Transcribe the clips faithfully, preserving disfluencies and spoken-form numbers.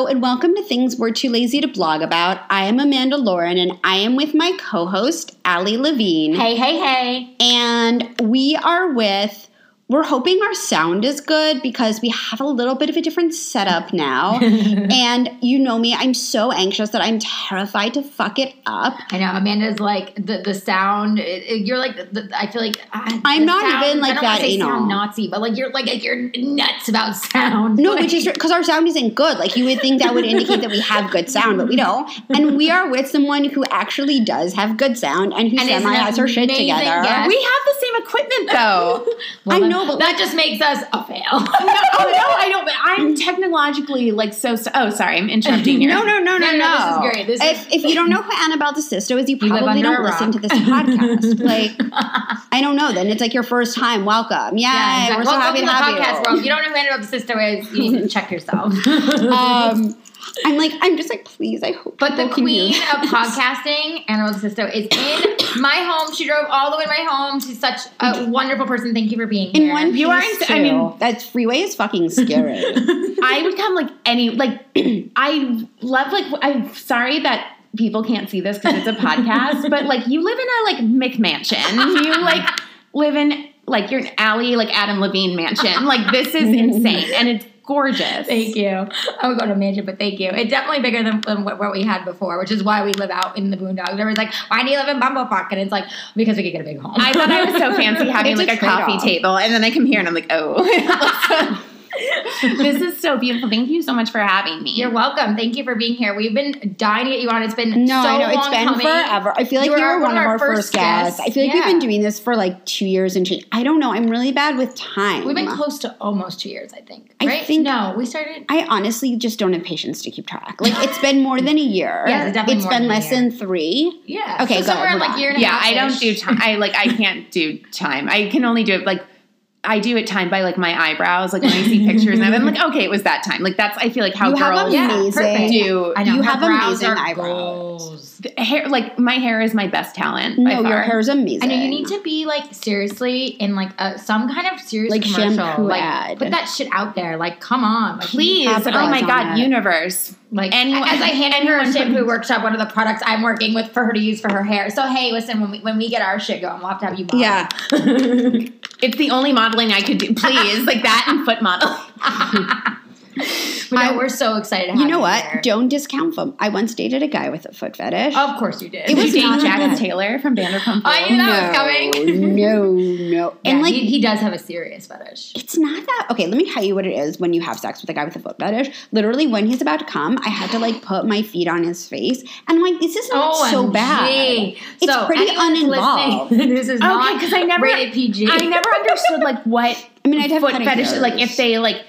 and welcome to Things We're Too Lazy to Blog About. I am Amanda Lauren, and I am with my co-host, Allie Levine. Hey, hey, hey. And we are with, we're hoping our sound is good because we have a little bit of a different setup now. And you know me, I'm so anxious that I'm terrified to fuck it up. I know, Amanda's like, the the sound, it, it, you're like, the, I feel like. Uh, I'm not sound, even like I don't that say anal. sound Nazi, but like you're like, like you're nuts about sound. No, like, which is because our sound isn't good. Like you would think that would indicate that we have good sound, but we don't. And we are with someone who actually does have good sound and who and semi has her shit together. Guest. We have the same equipment though. Well, I know, but that just makes us a fail. no, oh no, I don't. But I'm technologically like so. so oh, sorry, I'm interrupting you. No, no, no, no, No, no, no. this is great. This if, is- if you don't know who Annabelle DeSisto is, you You live probably under don't a listen rock. to this podcast. Like, I don't know. Then it's like your first time. Welcome. Yay. Yeah, exactly. We're so Welcome happy to to the have podcast you. world. If you don't know who Annabelle DeSisto is, you need to check yourself. um, I'm like, I'm just like, please, I hope But the people can queen hear of this. podcasting, Annabelle DeSisto, is in my home. She drove all the way to my home. She's such a wonderful person. Thank you for being In here. one piece, You aren't- too. I mean- that freeway is fucking scary. I would come like any like. I love like. I'm sorry that people can't see this because it's a podcast, but like you live in a like McMansion. You like live in like your alley like Adam Levine mansion. Like this is insane and it's gorgeous. Thank you. I would go to a mansion, but thank you. It's definitely bigger than, than what, what we had before, which is why we live out in the boondocks. Everyone's like, why do you live in Bumblefuck? And it's like, because we could get a big home. I thought I was so fancy having It's a like a coffee trade-off. table, and then I come here and I'm like, oh. This is so beautiful. Thank you so much for having me. You're welcome. Thank you for being here. We've been dying to get you on. It's been No, so I know. long It's been coming. forever. I feel like You you, were were one of our first guests. I feel like we've Yeah. been doing this for like two years and change. I don't know. I'm really bad with time. We've been close to almost two years, I think. I Right? think- no, we started. I honestly just don't have patience to keep track. Like it's been more than a year. Yeah, it's definitely It's more been than a less year. than three. Yeah. Okay, so good. somewhere in We're like back. year and a Yeah, half. I don't do time. I like I can't do time. I can only do it like I do it timed by like my eyebrows. Like when I see pictures, and I'm like, okay, it was that time. Like that's I feel like how You have girls amazing- perfect. do. I know. You her have brows amazing are eyebrows. goals. hair. Like my hair is my best talent. No, by far. your hair's amazing. I know you need to be like seriously in like a, some kind of serious Like commercial. shampoo like ad. put that shit out there. Like come on, like, Please, Capitalize oh my on god, it. universe. Like Anyone- as I handed her a anyone shampoo can- workshop, one of the products I'm working with for her to use for her hair. So hey, listen, when we when we get our shit going, we'll have to have you model. Yeah. It's the only modeling I could do. Please, like that and foot model. But no, I- we're so excited to have You know what? here. Don't discount them. I once dated a guy with a foot fetish. Of course you did. It was Did you not date Jax bad. Taylor from Vanderpump I Rules? knew that was coming. No, no. Yeah, And like he, he does have a serious fetish. it's not that okay, let me tell you what it is when you have sex with a guy with a foot fetish. Literally when he's about to come, I had to like put my feet on his face. And I'm like, this is not so O M G. bad. It's So, pretty anyone who's uninvolved. listening, this is Okay, not 'cause I never- rated P G. I never understood like what I mean, I'd have foot cutting fetish hairs. like if they like.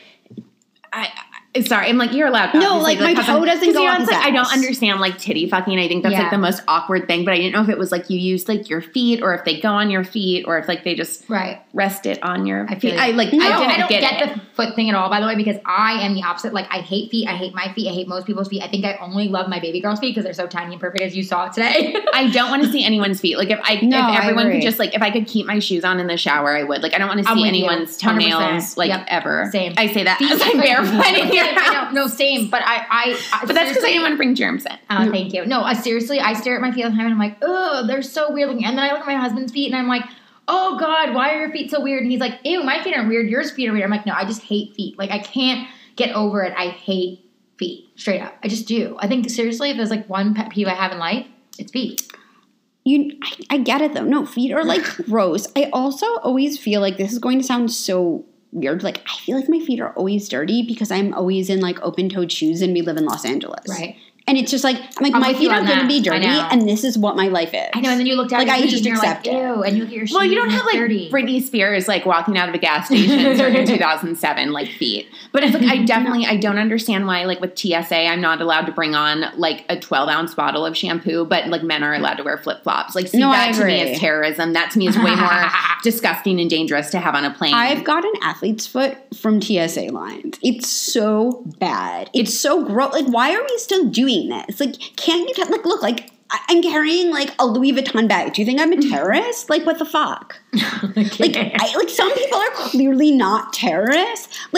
I, I sorry, I'm like you're allowed. No, obviously, like, my because toe I'm- doesn't 'cause, go you know, up it's his like I don't ass. understand like titty fucking. I think that's Yeah. like the most awkward thing. But I didn't know if it was like you used like your feet or if they go on your feet or if like they just right. rest it on your I feel feet. you. I like No, I didn't I don't get, get, it. the foot thing at all, by the way, because I am the opposite. Like, I hate feet. I hate my feet. I hate most people's feet. I think I only love my baby girl's feet because they're so tiny and perfect, as you saw today. I don't want to see anyone's feet. Like if I No, if I everyone agree. could just like if I could keep my shoes on in the shower, I would. Like I don't want to I'm see with you. anyone's one hundred toenails percent. like Yep. ever. Same. I say that Feet- as I'm barefoot in your I know. house. No, same. But I, I, I But that's because I seriously- didn't want to bring germs in. Oh, thank you. No, I seriously, I stare at my feet all the time and I'm like, oh, they're so weird looking. And then I look at my husband's feet and I'm like, oh God, why are your feet so weird? And he's like, ew, my feet aren't weird. Yours feet are weird. I'm like, no, I just hate feet. Like I can't get over it. I hate feet. Straight up. I just do. I think seriously, if there's like one pet peeve I have in life, it's feet. You, I, I get it though. No, feet are like gross. I also always feel like this is going to sound so weird. Like I feel like my feet are always dirty because I'm always in like open-toed shoes and we live in Los Angeles. Right. And it's just like I'm like I'm my with feet you are on going to that. be I dirty, know. and this is what my life is. I know, and then you look down Like, at I your feet just and you're accept like, it. ew, and you look at your shoes Well, you don't and have it's like dirty. Britney Spears like walking out of a gas station circa two thousand seven like feet. But it's like I definitely I don't understand why like with T S A I'm not allowed to bring on like a twelve ounce bottle of shampoo, but like men are allowed to wear flip flops. Like see No, I that to me agree. is terrorism. That to me is way more disgusting and dangerous to have on a plane. I've got an athlete's foot from T S A lines. It's so bad. It's so gross. Like, why are we still doing this? Like, can't you t- like look like I- I'm carrying like a Louis Vuitton bag. Do you think I'm a terrorist? Like, what the fuck? Like, I, like some people are clearly not terrorists. Like, it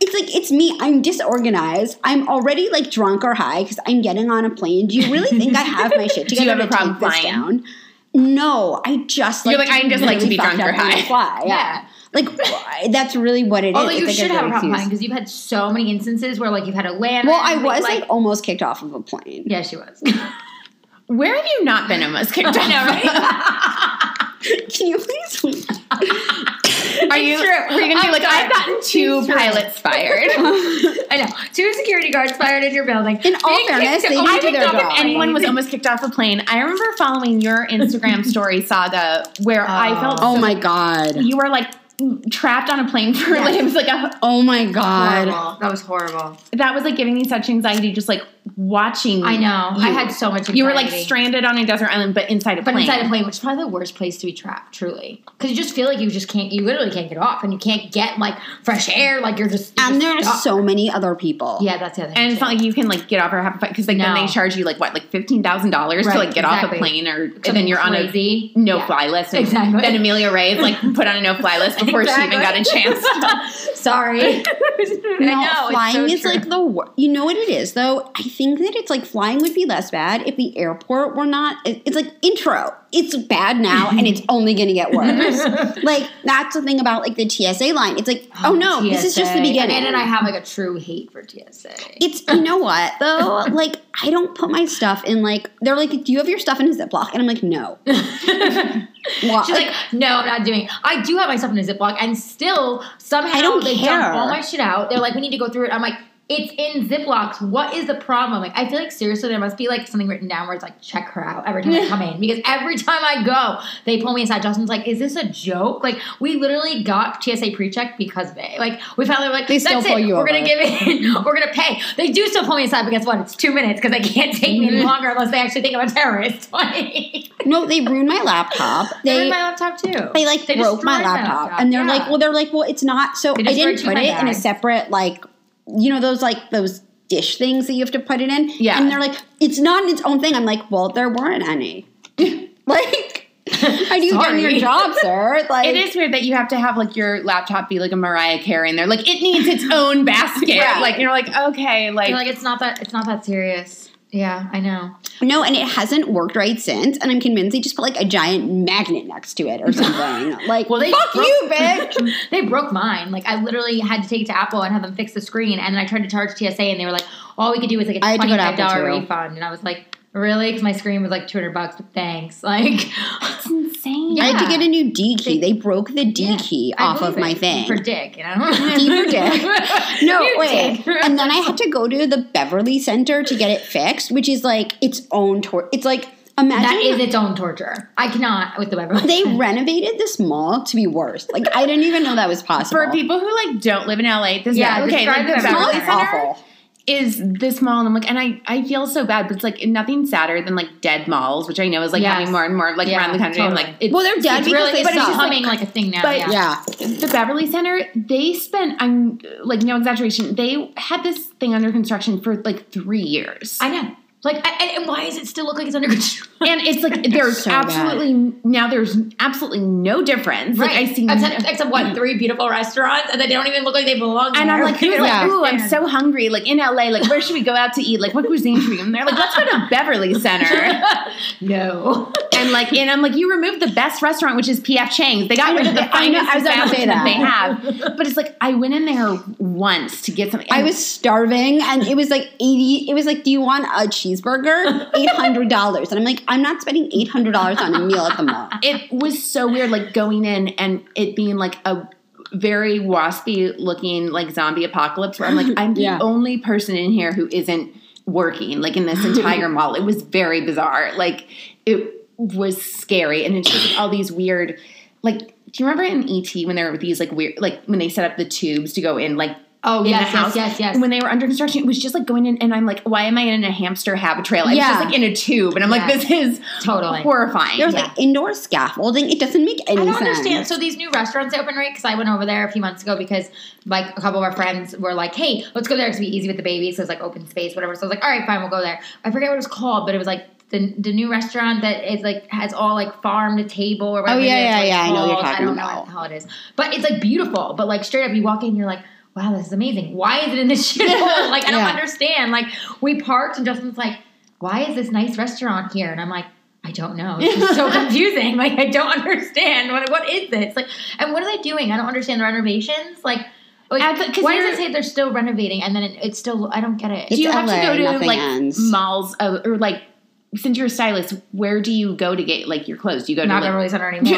it's like, it's me. I'm disorganized. I'm already like drunk or high because I'm getting on a plane. Do you really think I have my shit together? Do you have a to problem take this flying? Down? No, I just like You're like, I just like to be drunk or high. Fly. Yeah. Yeah. Like, that's really what it Although is. you It's like should have a good problem excuse. flying because you've had so many instances where like you've had to land. Well, I and, was like, almost kicked off of a plane. yeah, she was. Where have you not been almost kicked off? I know, right? Can you please? Are you? true. Were you gonna be I'm like, sorry. I've gotten two It's true. pilots fired? I know. Two security guards fired in your building. In all Being fairness, kicked they off- didn't I do didn't their know job. if anyone was almost kicked off a plane. I remember following your Instagram story saga where I Oh. felt Oh so- my God. you were like trapped on a plane for Yes. like it was like a Oh my God. Horrible. That was horrible. that was like giving me such anxiety just like watching. I know. You. I had so much anxiety. You were like stranded on a desert island, but inside a But plane. inside a plane, which is probably the worst place to be trapped, truly. Because you just feel like you just can't, you literally can't get off and you can't get like fresh air. Like you're just. You're And just there's stuck. so many other people. Yeah, that's the other thing. And it's too. not like you can like get off or have a fight because like then No. they charge you like what like fifteen thousand dollars to Right, like get off exactly. a plane or and then Something you're crazy. on a no Yeah. fly list. And Exactly. Then Amelia Ray is like put on a no fly list before she even got a chance. To, Sorry. No, I know. flying it's is so like true. the worst. You know what it is, though? I think that it's like flying would be less bad if the airport were not. it- It's like intro. It's bad now, and it's only going to get worse. Like that's the thing about like the T S A line. It's like, oh, no, this is just the T S A. beginning. And, and I have like a true hate for T S A. It's you know what though? Like I don't put my stuff in like they're like, do you have your stuff in a Ziploc? And I'm like, no. Well, She's like, no, I'm not doing it. I do have my stuff in a Ziploc, and still somehow I don't they care. dump all my shit out. They're like, we need to go through it. I'm like, it's in Ziplocs. What is the problem? Like, I feel like seriously, there must be like something written down where it's like, check her out every time I come in, because every time I go, they pull me aside. Justin's like, is this a joke? Like, we literally got T S A pre-check because of it. Like, we finally were like, They that's still pull it. you We're over. gonna give in. We're gonna pay. They do still pull me aside, but guess what? It's two minutes because they can't take me any longer unless they actually think I'm a terrorist. no, they ruined my laptop. They They ruined my laptop too. they like They broke my destroyed my laptop, laptop, and they're yeah. like, well, they're like, well, it's not. So They I destroyed didn't two put of it my in a bags. separate like, you know, those like those dish things that you have to put it in. Yeah. and they're like, it's not its own thing. I'm like, well, there weren't any. Like, how do you get in your Sorry. job, sir? Like, it is weird that you have to have like your laptop be like a Mariah Carey and they're like, it needs its own basket. Yeah. Like you're like, okay, like, You're like, it's not that. It's not that serious. Yeah, I know. No, and it hasn't worked right since. And I'm convinced they just put like a giant magnet next to it or something. Like, Well, they fuck broke- you, bitch. They broke mine. Like, I literally had to take it to Apple and have them fix the screen. And then I tried to charge T S A, and they were like, all we could do was like a I had to go to twenty-five dollars Apple, too. refund. And I was like, really? Because my screen was like two hundred bucks. But thanks. Like, it's insane. I had to Yeah. get a new D key. They, They- broke the D Yeah, key I off believe of my it. thing. For dick, you know? D for dick. No, You wait. dick. And then I had to go to the Beverly Center to get it fixed, which is like its own tour. It's like, imagine. That is its own torture. I cannot with the Beverly. They renovated this mall to be worse. Like, I didn't even know that was possible. For people who like don't live in L A, this Yeah, okay, describe like, the the this mall Beverly is Center awful. is this mall, and I'm like, and I, I feel so bad, but it's like nothing sadder than like dead malls, which I know is like Yes. having more and more like Yeah, around the country. totally. I'm like, it's, Well, they're dead It's because really, they it's suck. becoming like a thing now. But- yeah. Yeah. the Beverly Center, they spent, I'm like, no exaggeration, they had this thing under construction for like three years. I know. Like, and, and why does it still look like it's under construction? And it's like, there's So bad. absolutely, now there's absolutely no difference. Like, I see, except, except what, three beautiful restaurants, and they don't even look like they belong there. and I'm like, You who's don't like, ooh, I'm understand. so hungry. Like in L A, like where should we go out to eat? Like what cuisine should we? And they're like, let's go to Beverly Center. No. And like, and I'm like, you removed the best restaurant, which is P F Chang's. They got rid of the I know, finest I was about to say establishment that. they have. But it's like, I went in there once to get something. I was starving, and it was like eighty. It was like, do you want a cheeseburger? Eight hundred dollars, and I'm like, I'm not spending eight hundred dollars on a meal at the mall. It was so weird, like going in and it being like a very waspy looking like zombie apocalypse where I'm like, I'm the Yeah. only person in here who isn't working like in this entire mall. It was very bizarre. Like it was scary. And it's just all these weird, like, do you remember in E T when there were these like weird, like when they set up the tubes to go in, like, Oh, in yes, the house. yes, yes, yes. When they were under construction, it was just like going in, and I'm like, why am I in a hamster habitrail? I was Yeah. just like in a tube, and I'm like, Yes. this is Totally. horrifying. There's Yeah. like indoor scaffolding. It doesn't make any I don't sense. understand. So these new restaurants open, right? Because I went over there a few months ago because like a couple of our friends were like, "Hey, let's go there because it'll be easy with the baby." So it's like open space, whatever. So I was like, "All right, fine, we'll go there." I forget what it was called, but it was like the the new restaurant that is like has all like farm to table or whatever. Oh, yeah, it is, yeah, what it's yeah, I know what you're called. talking I don't know about. what the hell it is, but it's like beautiful. But like straight up, you walk in, you're like, wow, this is amazing. Why is it in this shithole? Like, I don't Yeah. understand. Like, we parked and Justin's like, why is this nice restaurant here? And I'm like, I don't know. It's just so confusing. Like, I don't understand. What What is this? Like, and what are they doing? I don't understand the renovations. Like, like the- why you're- does it say they're still renovating and then it, it's still, I don't get it. It's Do you have L A, to go to nothing like ends. malls uh, or like since you're a stylist, where do you go to get like your clothes? Do you go Not to like, Beverly Center anymore.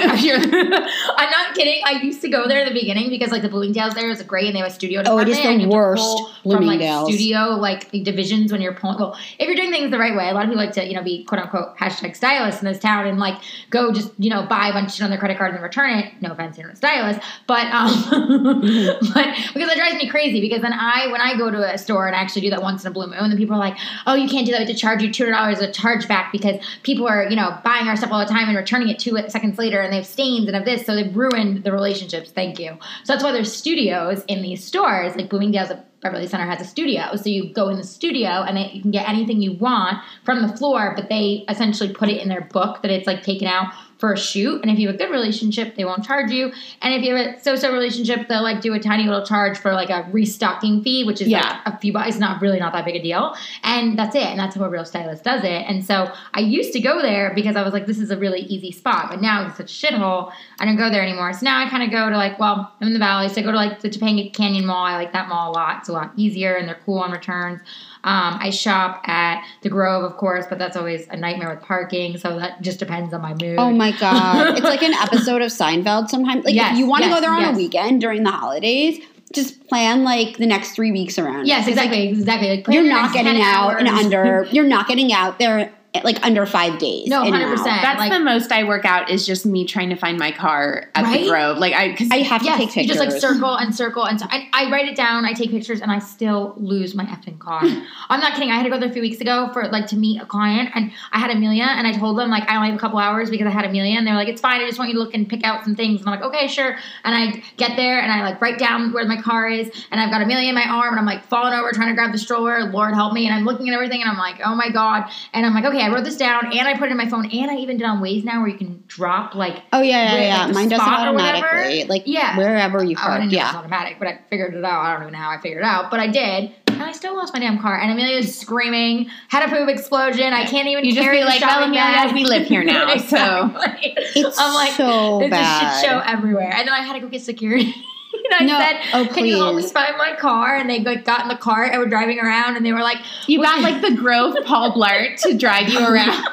I'm not kidding. I used to go there in the beginning because like the Bloomingdale's there is great and they have a studio Oh, department. it is the and you have to worst, pull from like Bloomingdale's. studio like the divisions when you're pulling. Well, if you're doing things the right way, a lot of people like to you know be quote unquote hashtag stylists in this town and like go just you know buy a bunch of shit on their credit card and then return it. No offense, you're not a stylist, but um, but because that drives me crazy because then I when I go to a store and I actually do that once in a blue moon, then people are like, oh, you can't do that. We have to charge you two hundred dollars a chargeback because people are, you know, buying our stuff all the time and returning it two seconds later and they have stains and have this. So they've ruined the relationships. Thank you. So that's why there's studios in these stores. Like Bloomingdale's at Beverly Center has a studio. So you go in the studio and they, you can get anything you want from the floor, but they essentially put it in their book that it's like taken out for a shoot. And if you have a good relationship, they won't charge you. And if you have a so-so relationship, they'll like do a tiny little charge for like a restocking fee, which is Yeah. like a few bucks. It's not really not that big a deal. And that's it. And that's how a real stylist does it. And so I used to go there because I was like, this is a really easy spot. But now it's such a shithole. I don't go there anymore. So now I kind of go to like, well, I'm in the Valley. So I go to like the Topanga Canyon Mall. I like that mall a lot. It's a lot easier and they're cool on returns. Um, I shop at the Grove, of course, but that's always a nightmare with parking. So that just depends on my mood. Oh my god, it's like an episode of Seinfeld. Sometimes, like Yes, if you want to yes, go there on yes. a weekend during the holidays, just plan like the next three weeks around. Yes, it. 'Cause, exactly, Like, exactly. Like, plan you're your not next getting ten out in hours. under. You're not getting out there like under five days. No, in one and hundred percent. out. That's like- the most I work out is just me trying to find my car at Right? the Grove. Like I, cause I have to Yes, take you pictures. just like circle and circle and so I, I write it down. I take pictures and I still lose my effing car. I'm not kidding. I had to go there a few weeks ago for like to meet a client and I had Amelia and I told them like I only have a couple hours because I had Amelia and they were like it's fine. I just want you to look and pick out some things and I'm like okay sure. And I get there and I like write down where my car is and I've got Amelia in my arm and I'm like falling over trying to grab the stroller. Lord help me and I'm looking at everything and I'm like oh my god and I'm like okay I wrote this down and I put it in my phone and I even did on Waze now where you can drop like Oh yeah, yeah, where, yeah. like, the Mine does it spot or whatever. automatically. Like Yeah. wherever you Oh, I park. didn't know it was Yeah. automatic, but I figured it out. I don't even know how I figured it out, but I did. And I still lost my damn car. And Amelia's screaming, had a poop explosion. I can't even you just carry be the like, well, shopping Amelia, bag. we live here now, so Exactly. It's I'm like, so there's bad. a shit show everywhere. And then I had to go get security. And I No. said, Oh, can you help me please. find my car? And they like got in the cart and were driving around and they were like, you got like the Grove Paul Blart to drive you around.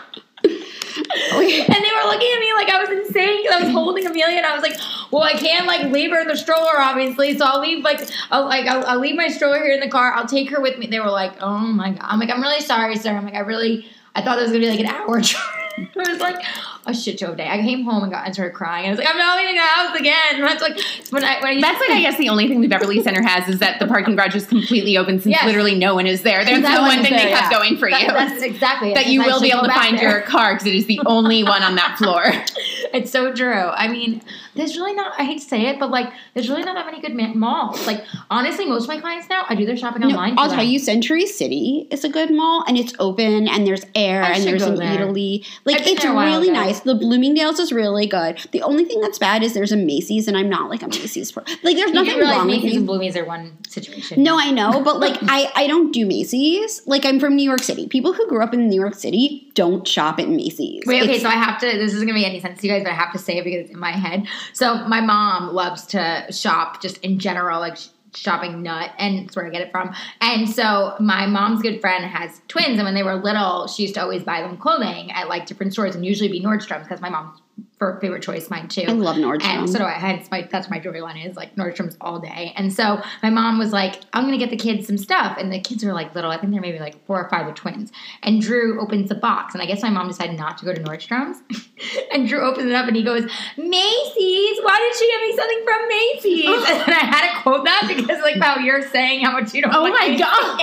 and they were looking at me like I was insane because I was holding Amelia and I was like, well, I can't like leave her in the stroller, obviously. So I'll leave like, I'll like, I'll, I'll leave my stroller here in the car. I'll take her with me. They were like, oh my God. I'm like, I'm really sorry, sir. I'm like, I really, I thought it was going to be like an hour drive. It was like a shit show of day. I came home and got and started crying. I was like, I'm not leaving the house again. That's like when I when I That's like I guess the only thing the Beverly Center has is that the parking garage is completely open since Yes. literally no one is there. That's Exactly. the one No thing one's they there, have yeah. going for That- you. That's exactly that it. you I will be should able go to back find there. your car because it is the only one on that floor. It's so true. I mean, there's really not, I hate to say it, but like, there's really not that many good ma- malls. Like, honestly, most of my clients now, I do their shopping No, online. I'll for tell them. you, Century City is a good mall, and it's open, and there's air, I and should there's go an there. Italy. Like, I've been it's there a while really ago. nice. The Bloomingdale's is really good. The only thing that's bad is there's a Macy's, and I'm not like a Macy's person. Like, there's You nothing do realize wrong with Macy's and me. Bloomies are one situation. No, I know, but like, I, I don't do Macy's. Like, I'm from New York City. People who grew up in New York City don't shop at Macy's. Wait, okay, It's- so I have to, this isn't going to make any sense to you guys, but I have to say it because it's in my head. So my mom loves to shop just in general, like sh- shopping nut, and that's where I get it from. And so my mom's good friend has twins, and when they were little, she used to always buy them clothing at like different stores, and usually be Nordstrom's because my mom's for favorite choice, mine too. I love Nordstrom. And so do I. Hence, my that's what my jewelry line is like Nordstrom's all day. And so my mom was like, "I'm gonna get the kids some stuff." And the kids are like little. I think they're maybe like four or five, the twins. And Drew opens the box, and I guess my mom decided not to go to Nordstrom's. And Drew opens it up, and he goes, "Macy's? Why did she get me something from Macy's?" And then I had to quote that because like how you're saying how much you don't. Oh like my Macy's. God.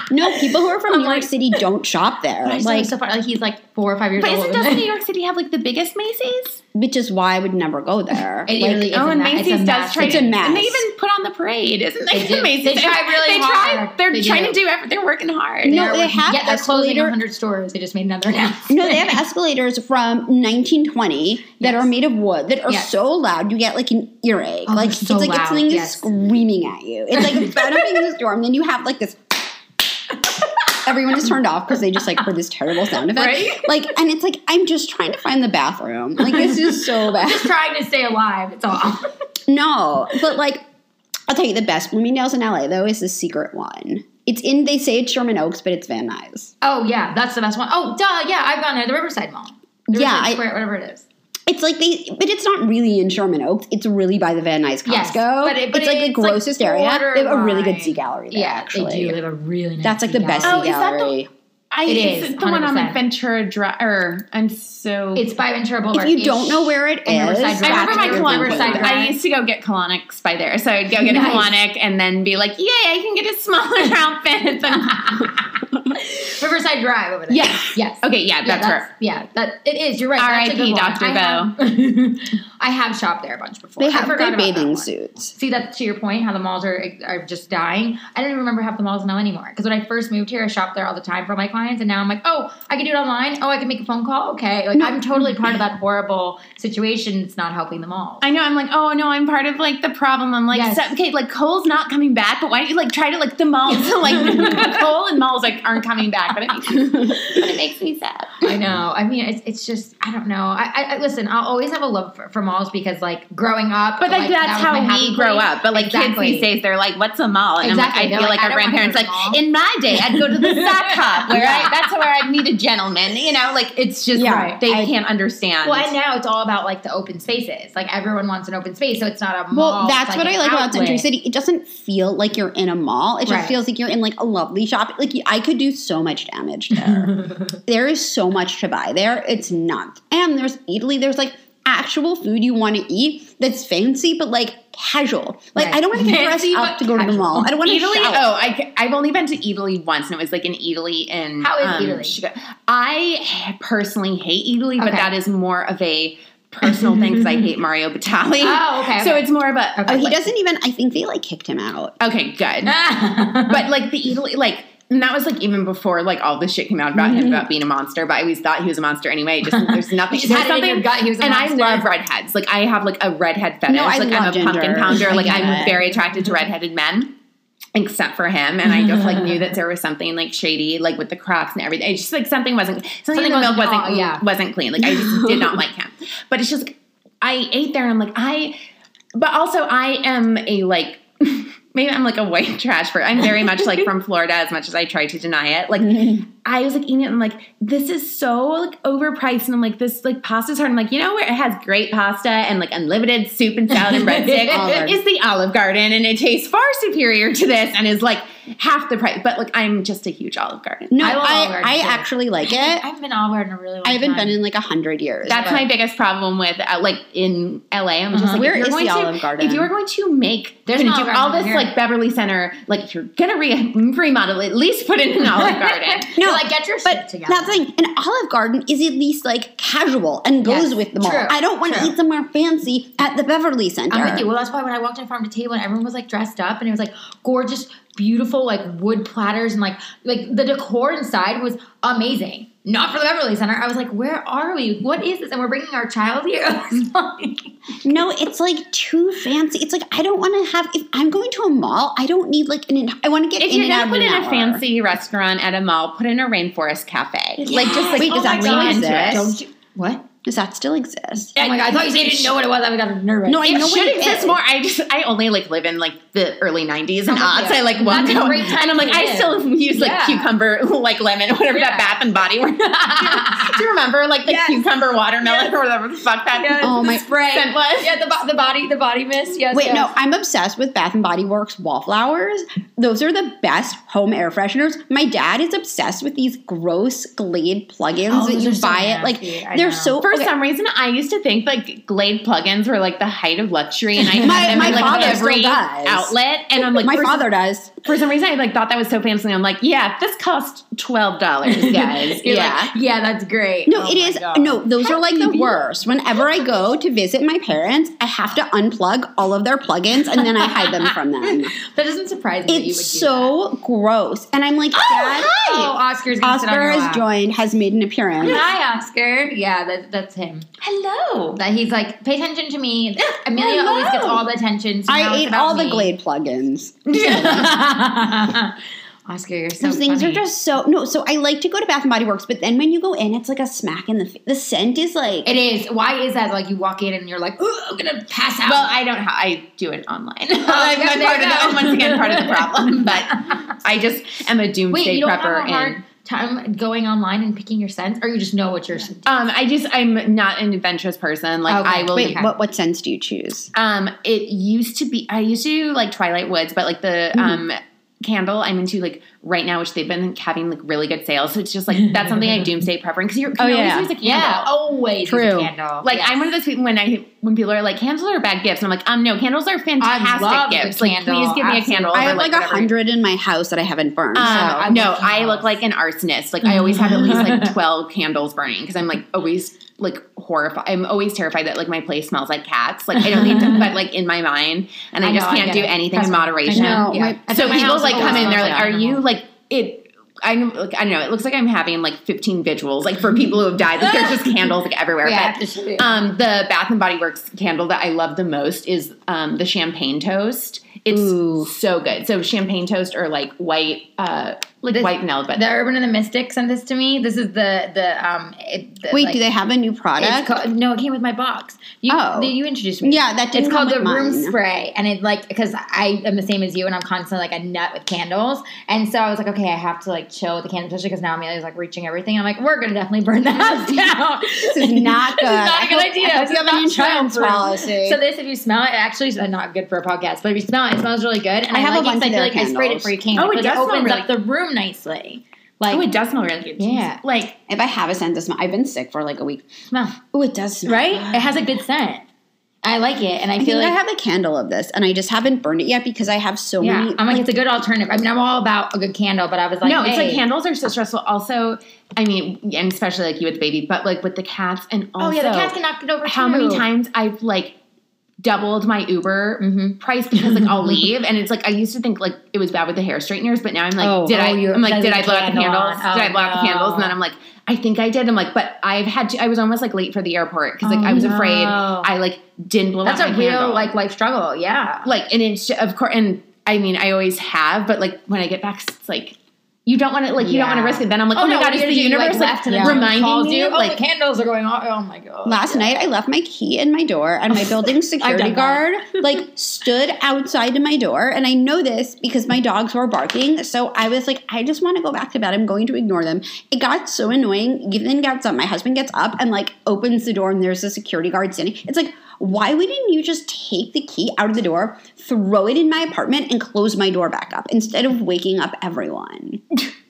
No, people who are from I'm New York like- City don't shop there. But I just Like, so funny. Like he's like four or five years But old. isn't and doesn't then- New York City have like the biggest Macy's? which is why I would never go there. It Like, really is. Oh, a and ma- it's a Macy's does massive- try It's to, a mess. and they even put on the parade, isn't They they? do. Macy's. They try really they hard. Try, they're They trying do. to do everything. They're working hard. No, They're- they have yeah, they're closing escalator- one hundred stores. They just made another announcement. No, they have escalators from nineteen twenty that Yes. are made of wood that are Yes. so loud you get like an earache. Oh, like they're so it's like loud, it's something yes. is screaming at you. It's like it's bad enough being in the store, and then you have like this. Everyone is turned off because they just like heard this terrible sound effect. Right? Like, and it's like I'm just trying to find the bathroom. Like this is so bad. Just trying to stay alive. It's all. No, but like I'll tell you the best Bloomingdale's in L A though is the secret one. It's in. They say it's Sherman Oaks, but it's Van Nuys. Oh yeah, that's the best one. Oh duh, yeah, I've gone there. The Riverside Mall. The Yeah, Riverside I- Square, whatever it is. It's like they, but it's not really in Sherman Oaks. It's really by the Van Nuys Costco. Yes, but it- but it's like the it's, like, grossest area. They have a really good borderline. sea gallery there. Yeah, actually, they do. They have a really nice. That's like the best Oh, sea is that the- gallery. I, It is is, the one on like one hundred percent. Ventura Drive. Or I'm so. It's by Ventura Boulevard. If you don't know where it And is, Riverside I remember my Drive. colonic. Riverside Drive. I used to go get colonics by there, so I'd go get Nice. a colonic and then be like, "Yay, I can get a smaller outfit." And Riverside Drive over there. Yes. Yes. okay, yeah, Yeah, that's her. yeah, that it is. You're right. That's a R I P good one. Doctor I have, I have shopped there a bunch before. they I have forgot good about that bathing one. suits. See, that to your point, how the malls are are just dying. I don't even remember half the malls now anymore. Because when I first moved here, I shopped there all the time for my clients, and now I'm like, oh, I can do it online. Oh, I can make a phone call. Okay, like No. I'm totally part of that horrible situation. It's not helping the malls. I know. I'm like, oh no, I'm part of like the problem. I'm like, Yes. so, okay, like Kohl's not coming back, but why don't you like try to like the malls? like Kohl and malls like aren't coming back, but it makes me, but it makes me sad. I know. I mean, it's, it's just I don't know. I, I, I listen. I'll always have a love for, for malls because like growing up, But like, that that's was how my we happy grow place. up. But like Exactly. kids these days, they're like, "What's a mall?" And Exactly. I'm They're like, I like, feel I like our don't wanna grandparents go like, to the mall. in my day, I'd go to the sock hop where Yeah. I, that's where I'd meet a gentleman. You know, like it's just Yeah, they I- can't understand. Well, and now it's all about like the open spaces. Like everyone wants an open space, so it's not a mall. Well, it's that's what an I like about Century outlet. City. It doesn't feel like you're in a mall. It just Right. feels like you're in like a lovely shop. Like I could do so much damage there. There is so much to buy there. It's nuts. And there's Italy. There's like actual food you want to eat that's fancy, but like casual. Like Right. I don't want to get dressed Fancy, up but to go to the casual. mall. I don't want to Italy. shower. Oh, I, I've only been to Italy once, and it was like in Italy in. How is um, Italy? Chicago. I personally hate Italy, but Okay. that is more of a personal thing because I hate Mario Batali. Oh, okay, So okay. it's more of a. Okay. Oh, he doesn't even. I think they like kicked him out. Okay, good. But like the Italy, like. And that was like even before like all this shit came out about him about being a monster. But I always thought he was a monster anyway. Just there's nothing. You just there's had it in your gut he was a and monster. I love redheads. Like I have like a redhead fetish. No, I like love I'm a pumpkin ginger. pounder. I Like get I'm it. very attracted to redheaded men. Except for him, and I just like knew that there was something like shady, like with the Crocs and everything. It's just like something wasn't something, Something in the milk wasn't- wasn't oh, yeah. wasn't clean. Like I just did not like him. But it's just I ate there, and I'm like I. But also, I am a like. Maybe I'm like a white trash person. I'm very much like from Florida, as much as I try to deny it. Like I was like eating it, and I'm like, this is so like overpriced, and I'm like, this like pasta's hard. I'm like, you know where it has great pasta and like unlimited soup and salad and breadstick Olive. is the Olive Garden, and it tastes far superior to this, and is like half the price. But like I'm just a huge Olive Garden. No, I love I, Olive Garden, I too. actually like I it. haven't been Olive Garden in a really long I haven't time. been in like a hundred years. That's but- my biggest problem with uh, like in L A. I'm just Uh-huh. like, Where if you're is going the to, Olive Garden? If you are going to make, There's gonna an do Olive all Garden this here. like Beverly Center, like if you're gonna re- remodel, at least put in an Olive Garden. No, Well, like get your shit But together. that's the thing. An Olive Garden is at least like casual and goes Yes, with the mall. true, I don't want to true. eat somewhere fancy at the Beverly Center. I'm with you. Well, that's why when I walked in farm to table and everyone was like dressed up and it was like gorgeous, beautiful like wood platters and like like the decor inside was amazing. Not for the Beverly Center. I was like, where are we? What is this? And we're bringing our child here. I was like, No, it's like too fancy. It's like I don't want to have. If I'm going to a mall, I don't need like an. I want to get If in you're and out gonna put in in an a hour. fancy restaurant at a mall, put in a rainforest cafe. Like just like Wait, does oh that my God, really into it. exist? don't you? What? Does that still exist? Oh my god! I thought you said you didn't know what it was. I got nervous. No, I It know what should it exist is. more. I just I only like live in like the early nineties and I'm with aughts. you. I like walk That's a out great time and I'm like to I live. still use like Yeah. cucumber like lemon whatever Yeah. that Bath and Body Works. Do you remember like the Yes. cucumber watermelon or whatever the fuck that Oh, my- spray. scent was? Yeah, the, bo- the body the body mist. Yes. Wait, yes. no, I'm obsessed with Bath and Body Works wallflowers. Those are the best home air fresheners. My dad is obsessed with these gross Glade plugins Oh, that those you are so buy it. Like nasty. I they're know. so For okay, some reason, I used to think like Glade plugins were like the height of luxury, and I had My- them my in like father every still does. outlet. And I'm like, my first- father does. For some reason, I like thought that was so fancy. I'm like, yeah, this cost twelve dollars, guys. You're yeah. like, yeah, that's great. No, Oh it my is. God. No, those How are like can you the be- worst. Whenever I go to visit my parents, I have to unplug all of their plugins and then I hide them from them. That doesn't surprise me that you would do It's so gross. And I'm like, Dad, that. Oh, Oscar's gonna sit on Oscar your has lap. joined, has made an appearance. Hi, Oscar. Yeah, that, that's him. Hello. That he's like, pay attention to me. Amelia Hello. always gets all the attention. So now I it's ate about all the me. Glade plugins. Oscar, you're so Those things funny. are just so no. So I like to go to Bath and Body Works, but then when you go in, it's like a smack in the face. The scent is like It is. Why is that? Like you walk in and you're like, "Ooh, I'm gonna pass out." Well, I don't have. I do it online. I'm yeah, there part you of the, go. I'm once again part of the problem, but I just am a doomsday Wait, you don't prepper. have a hard and time going online and picking your scents, or you just know what your scent is? um, I just I'm not an adventurous person. Like Okay. I will. wait, Okay. what what scents do you choose? Um, it used to be. I used to do like Twilight Woods, but like the um candle I'm into like right now, which they've been like having like really good sales. So it's just like that's something I doomsday prepping because you can Oh, always yeah. use a candle. Yeah, always True. use a candle. Like Yes. I'm one of those people when I when people are like candles are bad gifts. I'm like um no, candles are fantastic love the gifts. Like candle. please give me a Absolutely. candle. I over, have like a whatever. hundred in my house that I haven't burned. Um, so. I no, love I candles. look like an arsonist. Like I always have at least like twelve candles burning because I'm like always like horrified. I'm always terrified that like my place smells like cats. Like I don't need to, but like in my mind, and I, I know, just I can't get do it. anything Trust in me. moderation. I know. Yeah. My- I So think my people house like is come in, always they're like, smells "Are you like it?" I'm like, I don't know. It looks like I'm having like fifteen vigils, like for people who have died. Like there's just candles like everywhere. Yeah, but, just- yeah. um, the Bath and Body Works candle that I love the most is um, the champagne toast. It's Ooh. so good. So champagne toast or like white, uh, like This- white vanilla, but The Urban and the Mystic sent this to me. This is the the um. It, the, Wait, like, do they have a new It's product? called, no, it came with my box. You, Oh. the- you introduced me. Yeah, that didn't It's called come the with room mine. spray, and it like because I am the same as you, and I'm constantly like a nut with candles, and so I was like, okay, I have to like chill with the candles, especially because now Amelia's like reaching everything. I'm like, we're gonna definitely burn the house down. This is not good. This is not I a good hope- idea. I hope This you is have an not insurance childproof. policy. So this, if you smell it, it actually is not good for a podcast. But if you smell it, it smells really good. And I I, have a like it bunch 'cause of I feel their like I sprayed it candles. for you can. Oh, it because does smell opens really- up the room nicely. Like oh, it does smell really good. Yeah. Like If I have a scent to smell, I've been sick for like a week. smell Oh, it does smell right. good. It has a good scent. I like it, and I, I feel think like I have a candle of this, and I just haven't burned it yet because I have so yeah. many. I'm like, it's a good alternative. I mean, I'm all about a good candle, but I was like, no, it's hey. like candles are so stressful. Also, I mean, and especially like you with the baby, but like with the cats and also Oh yeah, the cats can knock it over. how too. many times I've like doubled my Uber Mhm. price because like I'll leave and it's like I used to think like it was bad with the hair straighteners, but now I'm like, Oh. did Oh, I? you're- I'm like, because did of I the blow out the candle candles? on. Did I Oh, blow out the candles? And then no. I'm like, I think I did. I'm like, but I've had to. I was almost like late for the airport because like Oh, I was afraid no. I like didn't blow That's out a my real candle. like life struggle. Yeah. like and it's of course and I mean I always have, but like when I get back, it's like. You don't want to like you don't want to Yeah. risk it. Then I'm like, oh, Oh, my no, god, what is are the you gonna do? You, universe like, like, left and then Yeah. reminding calls me? you? Oh, like, the candles are going off. Oh my god. Last night, I left my key in my door, and my building security done guard like stood outside of my door. And I know this because my dogs were barking. So I was like, I just want to go back to bed. I'm going to ignore them. It got so annoying. Gideon gets up. My husband gets up and like opens the door, and there's a security guard standing. It's like, why wouldn't you just take the key out of the door, throw it in my apartment, and close my door back up instead of waking up everyone?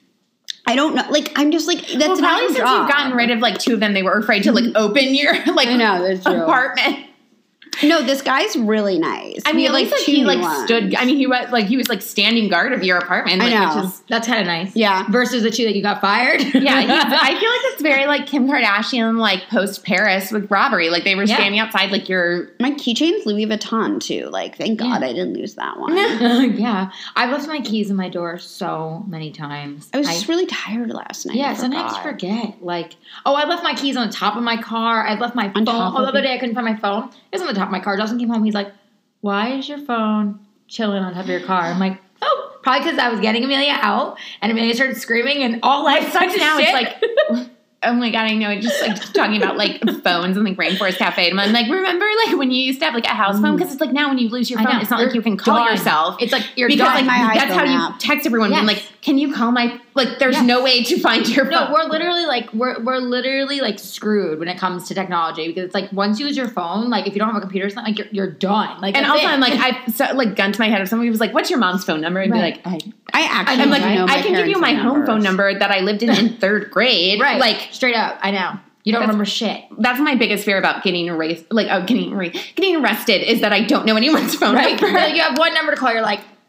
I don't know. Like, I'm just like, that's well, not probably your since job. you've gotten rid of like two of them, they were afraid to like open your like I know, that's true. apartment. No, this guy's really nice. I We mean, have, at least like two he new like ones. stood. I mean, he was like he was like standing guard of your apartment. I Like, know. Which is, That's kind of nice. Yeah. Versus the two that you got fired. yeah, he's, I feel like it's very like Kim Kardashian, like post Paris with robbery. Like they were Yeah. standing outside, like you're. My keychain's Louis Vuitton too. Like, thank God I didn't lose that one. yeah. I've left my keys in my door so many times. I was just really tired last night. Yeah, I sometimes you forgot. forget. Like, oh, I left my keys on the top of my car. I left my On phone. top Oh, the of other it? day I couldn't find my phone. It was on the top of my car. Justin came home. He's like, why is your phone chilling on top of your car? I'm like, oh, probably because I was getting Amelia out, and Amelia started screaming, and all I sucks now shit. it's like. Oh my god, I know. It's just like talking about like phones and like Rainforest Cafe. And I'm like, remember like when you used to have like a house phone? Because it's like now when you lose your I phone, know. it's not You're like you can call done. yourself. It's like you're because done. like My that's how iPhone you app. text everyone. Yes. And like, can you call my like? There's Yes. no way to find your No, phone. we're literally like we're we're literally like screwed when it comes to technology because it's like once you use your phone, like if you don't have a computer, or something, like you're you're done. Like And that's also, it. I'm like, I so, like gun to my head if somebody was like, "What's your mom's phone number?" I'd Right. be like, I actually "I'm like, know my I can give you parents' my home phone numbers. number that I lived in in third grade." right, Like, straight up. I know you don't That's- remember shit. that's my biggest fear about getting erased. Like, oh, getting erased, getting arrested is that I don't know anyone's phone Right? number. Like you have one number to call. You're like,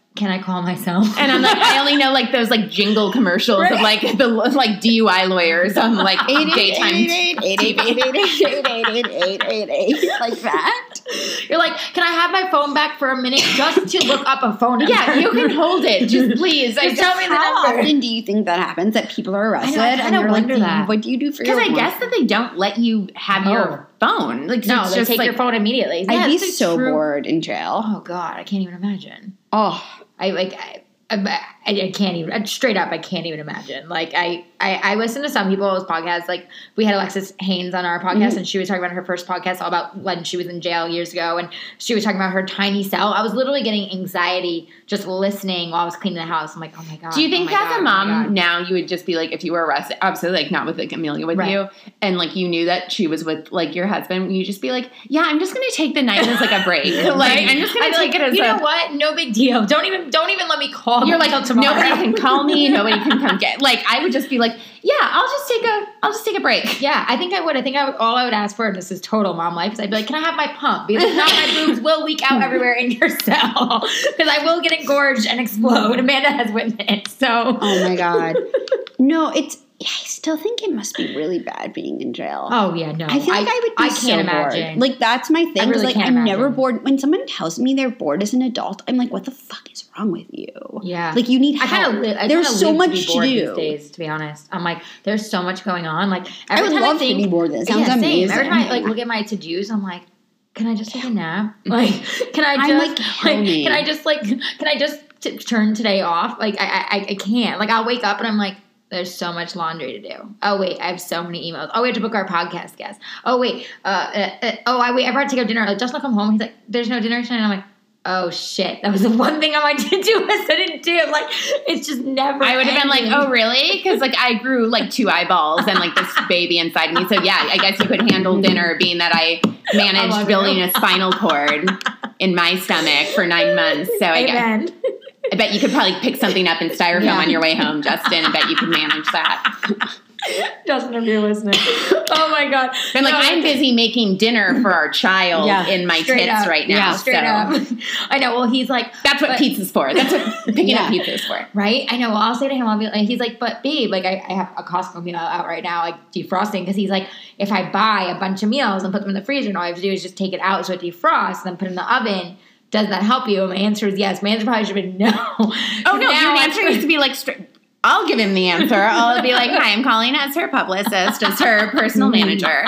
can I call myself? And I'm like, I only know like those like jingle commercials Right. of like the like D U I lawyers on like daytime eight eight eight eight eight eight eight eight eight eight like that. You're like, can I have my phone back for a minute just to look up a phone number? Yeah, you can hold it. Just please. Just tell me the How number. often do you think that happens? That people are arrested I and kinda you're like, wonder that. what do you do for your Because I work? guess that they don't let you have No. your phone. Like, so No, it's they just take like, your phone immediately. I'd Yeah, be it's a so true- bored in jail. Oh God, I can't even imagine. Oh, I like. I, I, I can't even straight up. I can't even imagine. Like I, I, I listen to some people's podcasts. Like we had Alexis Haynes on our podcast, Mhm. and she was talking about her first podcast all about when she was in jail years ago, and she was talking about her tiny cell. I was literally getting anxiety just listening while I was cleaning the house. I'm like, oh my God. do you think oh my as God, a oh my mom God. now you would just be like, if you were arrested, obviously like not with like Amelia with Right. you, and like you knew that she was with like your husband, you just be like, yeah, I'm just gonna take the night as like a break. Like Right? I'm just gonna I'd be take like, it as you a. know what? No big deal. Don't even don't even let me call. You're them like, till tomorrow. nobody can call me, nobody can come get. Like I would just be like, yeah, I'll just take a, I'll just take a break. Yeah, I think I would. I think I would. All I would ask for, and this is total mom life, is I'd be like, "Can I have my pump? Because if not, my boobs will leak out everywhere in your cell. Because I will get engorged and explode." Amanda has witnessed. So, oh my God. No, it's. I still think it must be really bad being in jail. oh yeah, no, I feel like I, would be I so can't imagine. bored. Like that's my thing. I really like can't I'm imagine. never bored. When someone tells me they're bored as an adult, I'm like, what the fuck is wrong with you? yeah, Like you need I help. kind of li- I There's kinda so live much to, be to bored do. these days. To be honest, I'm like, there's so much going on. Like I every would time love I think, to be bored. That sounds yeah, amazing. same. Every time I like look at my to dos, I'm like, can I just take a nap? Like, can I just I'm, like, like, counting. can I just like can I just t- turn today off? Like I, I I can't. Like I'll wake up and I'm like, there's so much laundry to do. Oh wait, I have so many emails. Oh, we have to book our podcast guest. Oh wait, uh, uh, uh oh I wait, I forgot to take out dinner. Like Justin will come home. He's like, there's no dinner tonight. And I'm like, oh shit, that was the one thing on my to do list I didn't do. Like it's just never. I would have been like, ending. oh, really? Because, like, I grew, like, two eyeballs and, like, this baby inside me. So, yeah, I guess you could handle dinner being that I I managed love building you. a spinal cord in my stomach for nine months. So, I guess, Amen. I bet you could probably pick something up in styrofoam Yeah. on your way home, Justin. I bet you could manage that. Justin, if you're listening. Oh my god. And, like, No, I'm busy making dinner for our child Yeah. in my Straight tits up. right now. Yeah, straight so, up. I know. Well, he's like, that's what but- pizza's for. That's what picking Yeah. up pizza is for. right? I know. Well, I'll say to him, I'll be like, he's like, but babe, like I, I have a Costco meal out right now, like defrosting, because he's like, if I buy a bunch of meals and put them in the freezer, and all I have to do is just take it out so it defrosts, and then put it in the oven. Does that help you? And my answer is yes. My answer probably should have been no. Oh, no, Now your I- answer needs to be like, straight. I'll give him the answer. I'll be like, hi, I'm calling as her publicist, as her personal manager.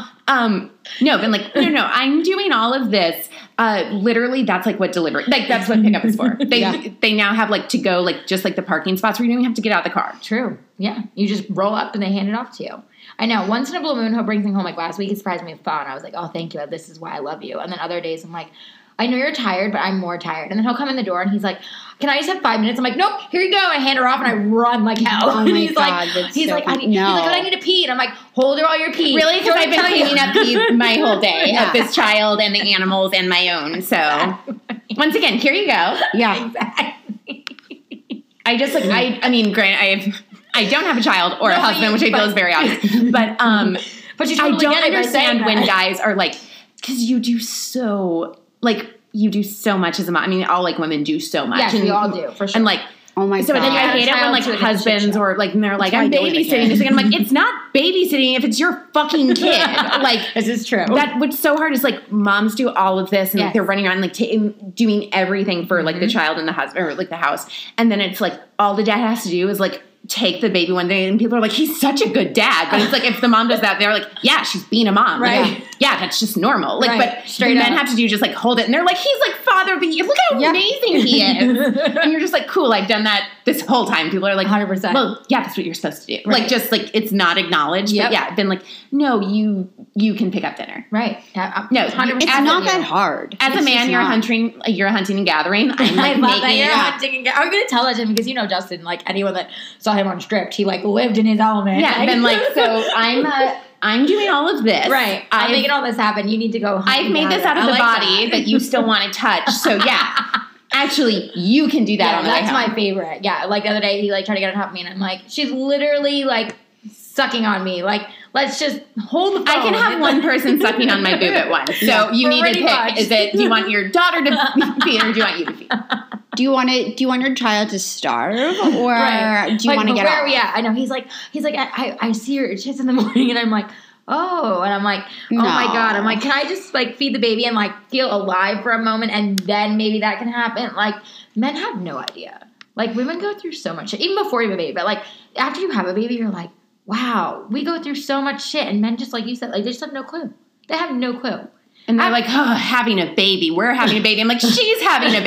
Um, no, but like, no, no, I'm doing all of this. Uh, literally, that's like what delivery, like that's what pickup is for. They Yeah. they now have like to go, like just like the parking spots where you don't even have to get out of the car. True. Yeah. You just roll up and they hand it off to you. I know. Once in a blue moon, he'll bring something home. Like last week, he surprised me with phone. I was like, oh, thank you. This is why I love you. And then other days, I'm like, I know you're tired, but I'm more tired. And then he'll come in the door and he's like, can I just have five minutes? I'm like, nope, here you go. I hand her off and I run like hell. Oh and my he's God, like, that's he's so like, I funny. need, he's No. like, but I need to pee. And I'm like, hold her all your pee. Really? Because I've been Don't cleaning tell up pee my whole day Yeah. of this child and the animals and my own. So once again, here you go. Yeah. Exactly. I just like I I mean, granted, I have I don't have a child or No, a but husband, you- which I feel but- is very obvious. But um, But you I totally don't get it by saying understand when that. guys are like, because you do so like you do so much as a mom. I mean, all like women do so much. Yes, and, we all do, for sure. And like. Oh my So God. like, I hate it when Child like to a different shit husbands show. or like and they're like, why I'm I don't have a babysitting kid. this thing. I'm like, it's not babysitting if it's your fucking kid. Like This is true. that what's so hard is like moms do all of this and like Yes. they're running around like ta- doing everything for like the child and the husband or like the house, and then it's like all the dad has to do is like take the baby one day, and people are like, he's such a good dad, but it's like if the mom does that, they're like, yeah, she's being a mom, Like, Right. yeah, that's just normal. Like, Right. but Straight the men up. have to do just like hold it, and they're like, he's like father, but you look how Yeah. amazing he is, and you're just like, cool, I've done that this whole time. People are like, one hundred percent. well, yeah, that's what you're supposed to do. Right. Like, just like it's not acknowledged. Yep. But yeah, I've been like, no, you you can pick up dinner. Right. Yeah, I'm No, one hundred percent It's not with you. that hard. As It's a man, just you're not. hunting, you're hunting and gathering. I'm I like love that making you're it. hunting and get- I'm gonna tell that to him because you know Justin, like anyone that saw him on Stripped, he like lived in his element. Yeah, and then like so, I'm uh, I'm doing all of this. right. I'm I've, making all this happen. You need to go. hunt I've and made this out gather. of I the like body that. that. you still want to touch. So yeah, actually, you can do that Yeah, on the way that's home. my favorite. Yeah, like the other day, he like tried to get on top of me, and I'm like, she's literally like sucking on me. Like, let's just hold the phone. I can have one person sucking on my boob at once. So Yeah, you need to pretty pick. much. Is it, do you want your daughter to feed or do you want you to feed? do you want to? Do you want your child to starve, or Right. do you Like, want to but get where off? are we at? I know he's like he's like I, I, I see her tits in the morning, and I'm like. Oh, and I'm like, oh my No. God. I'm like, can I just like feed the baby and like feel alive for a moment and then maybe that can happen? Like, men have no idea. Like, women go through so much shit, even before you have a baby. But like, after you have a baby, you're like, wow, we go through so much shit. And men just, like you said, like, they just have no clue. They have no clue. And they're I- like, oh, having a baby. We're having a baby. I'm like, she's having a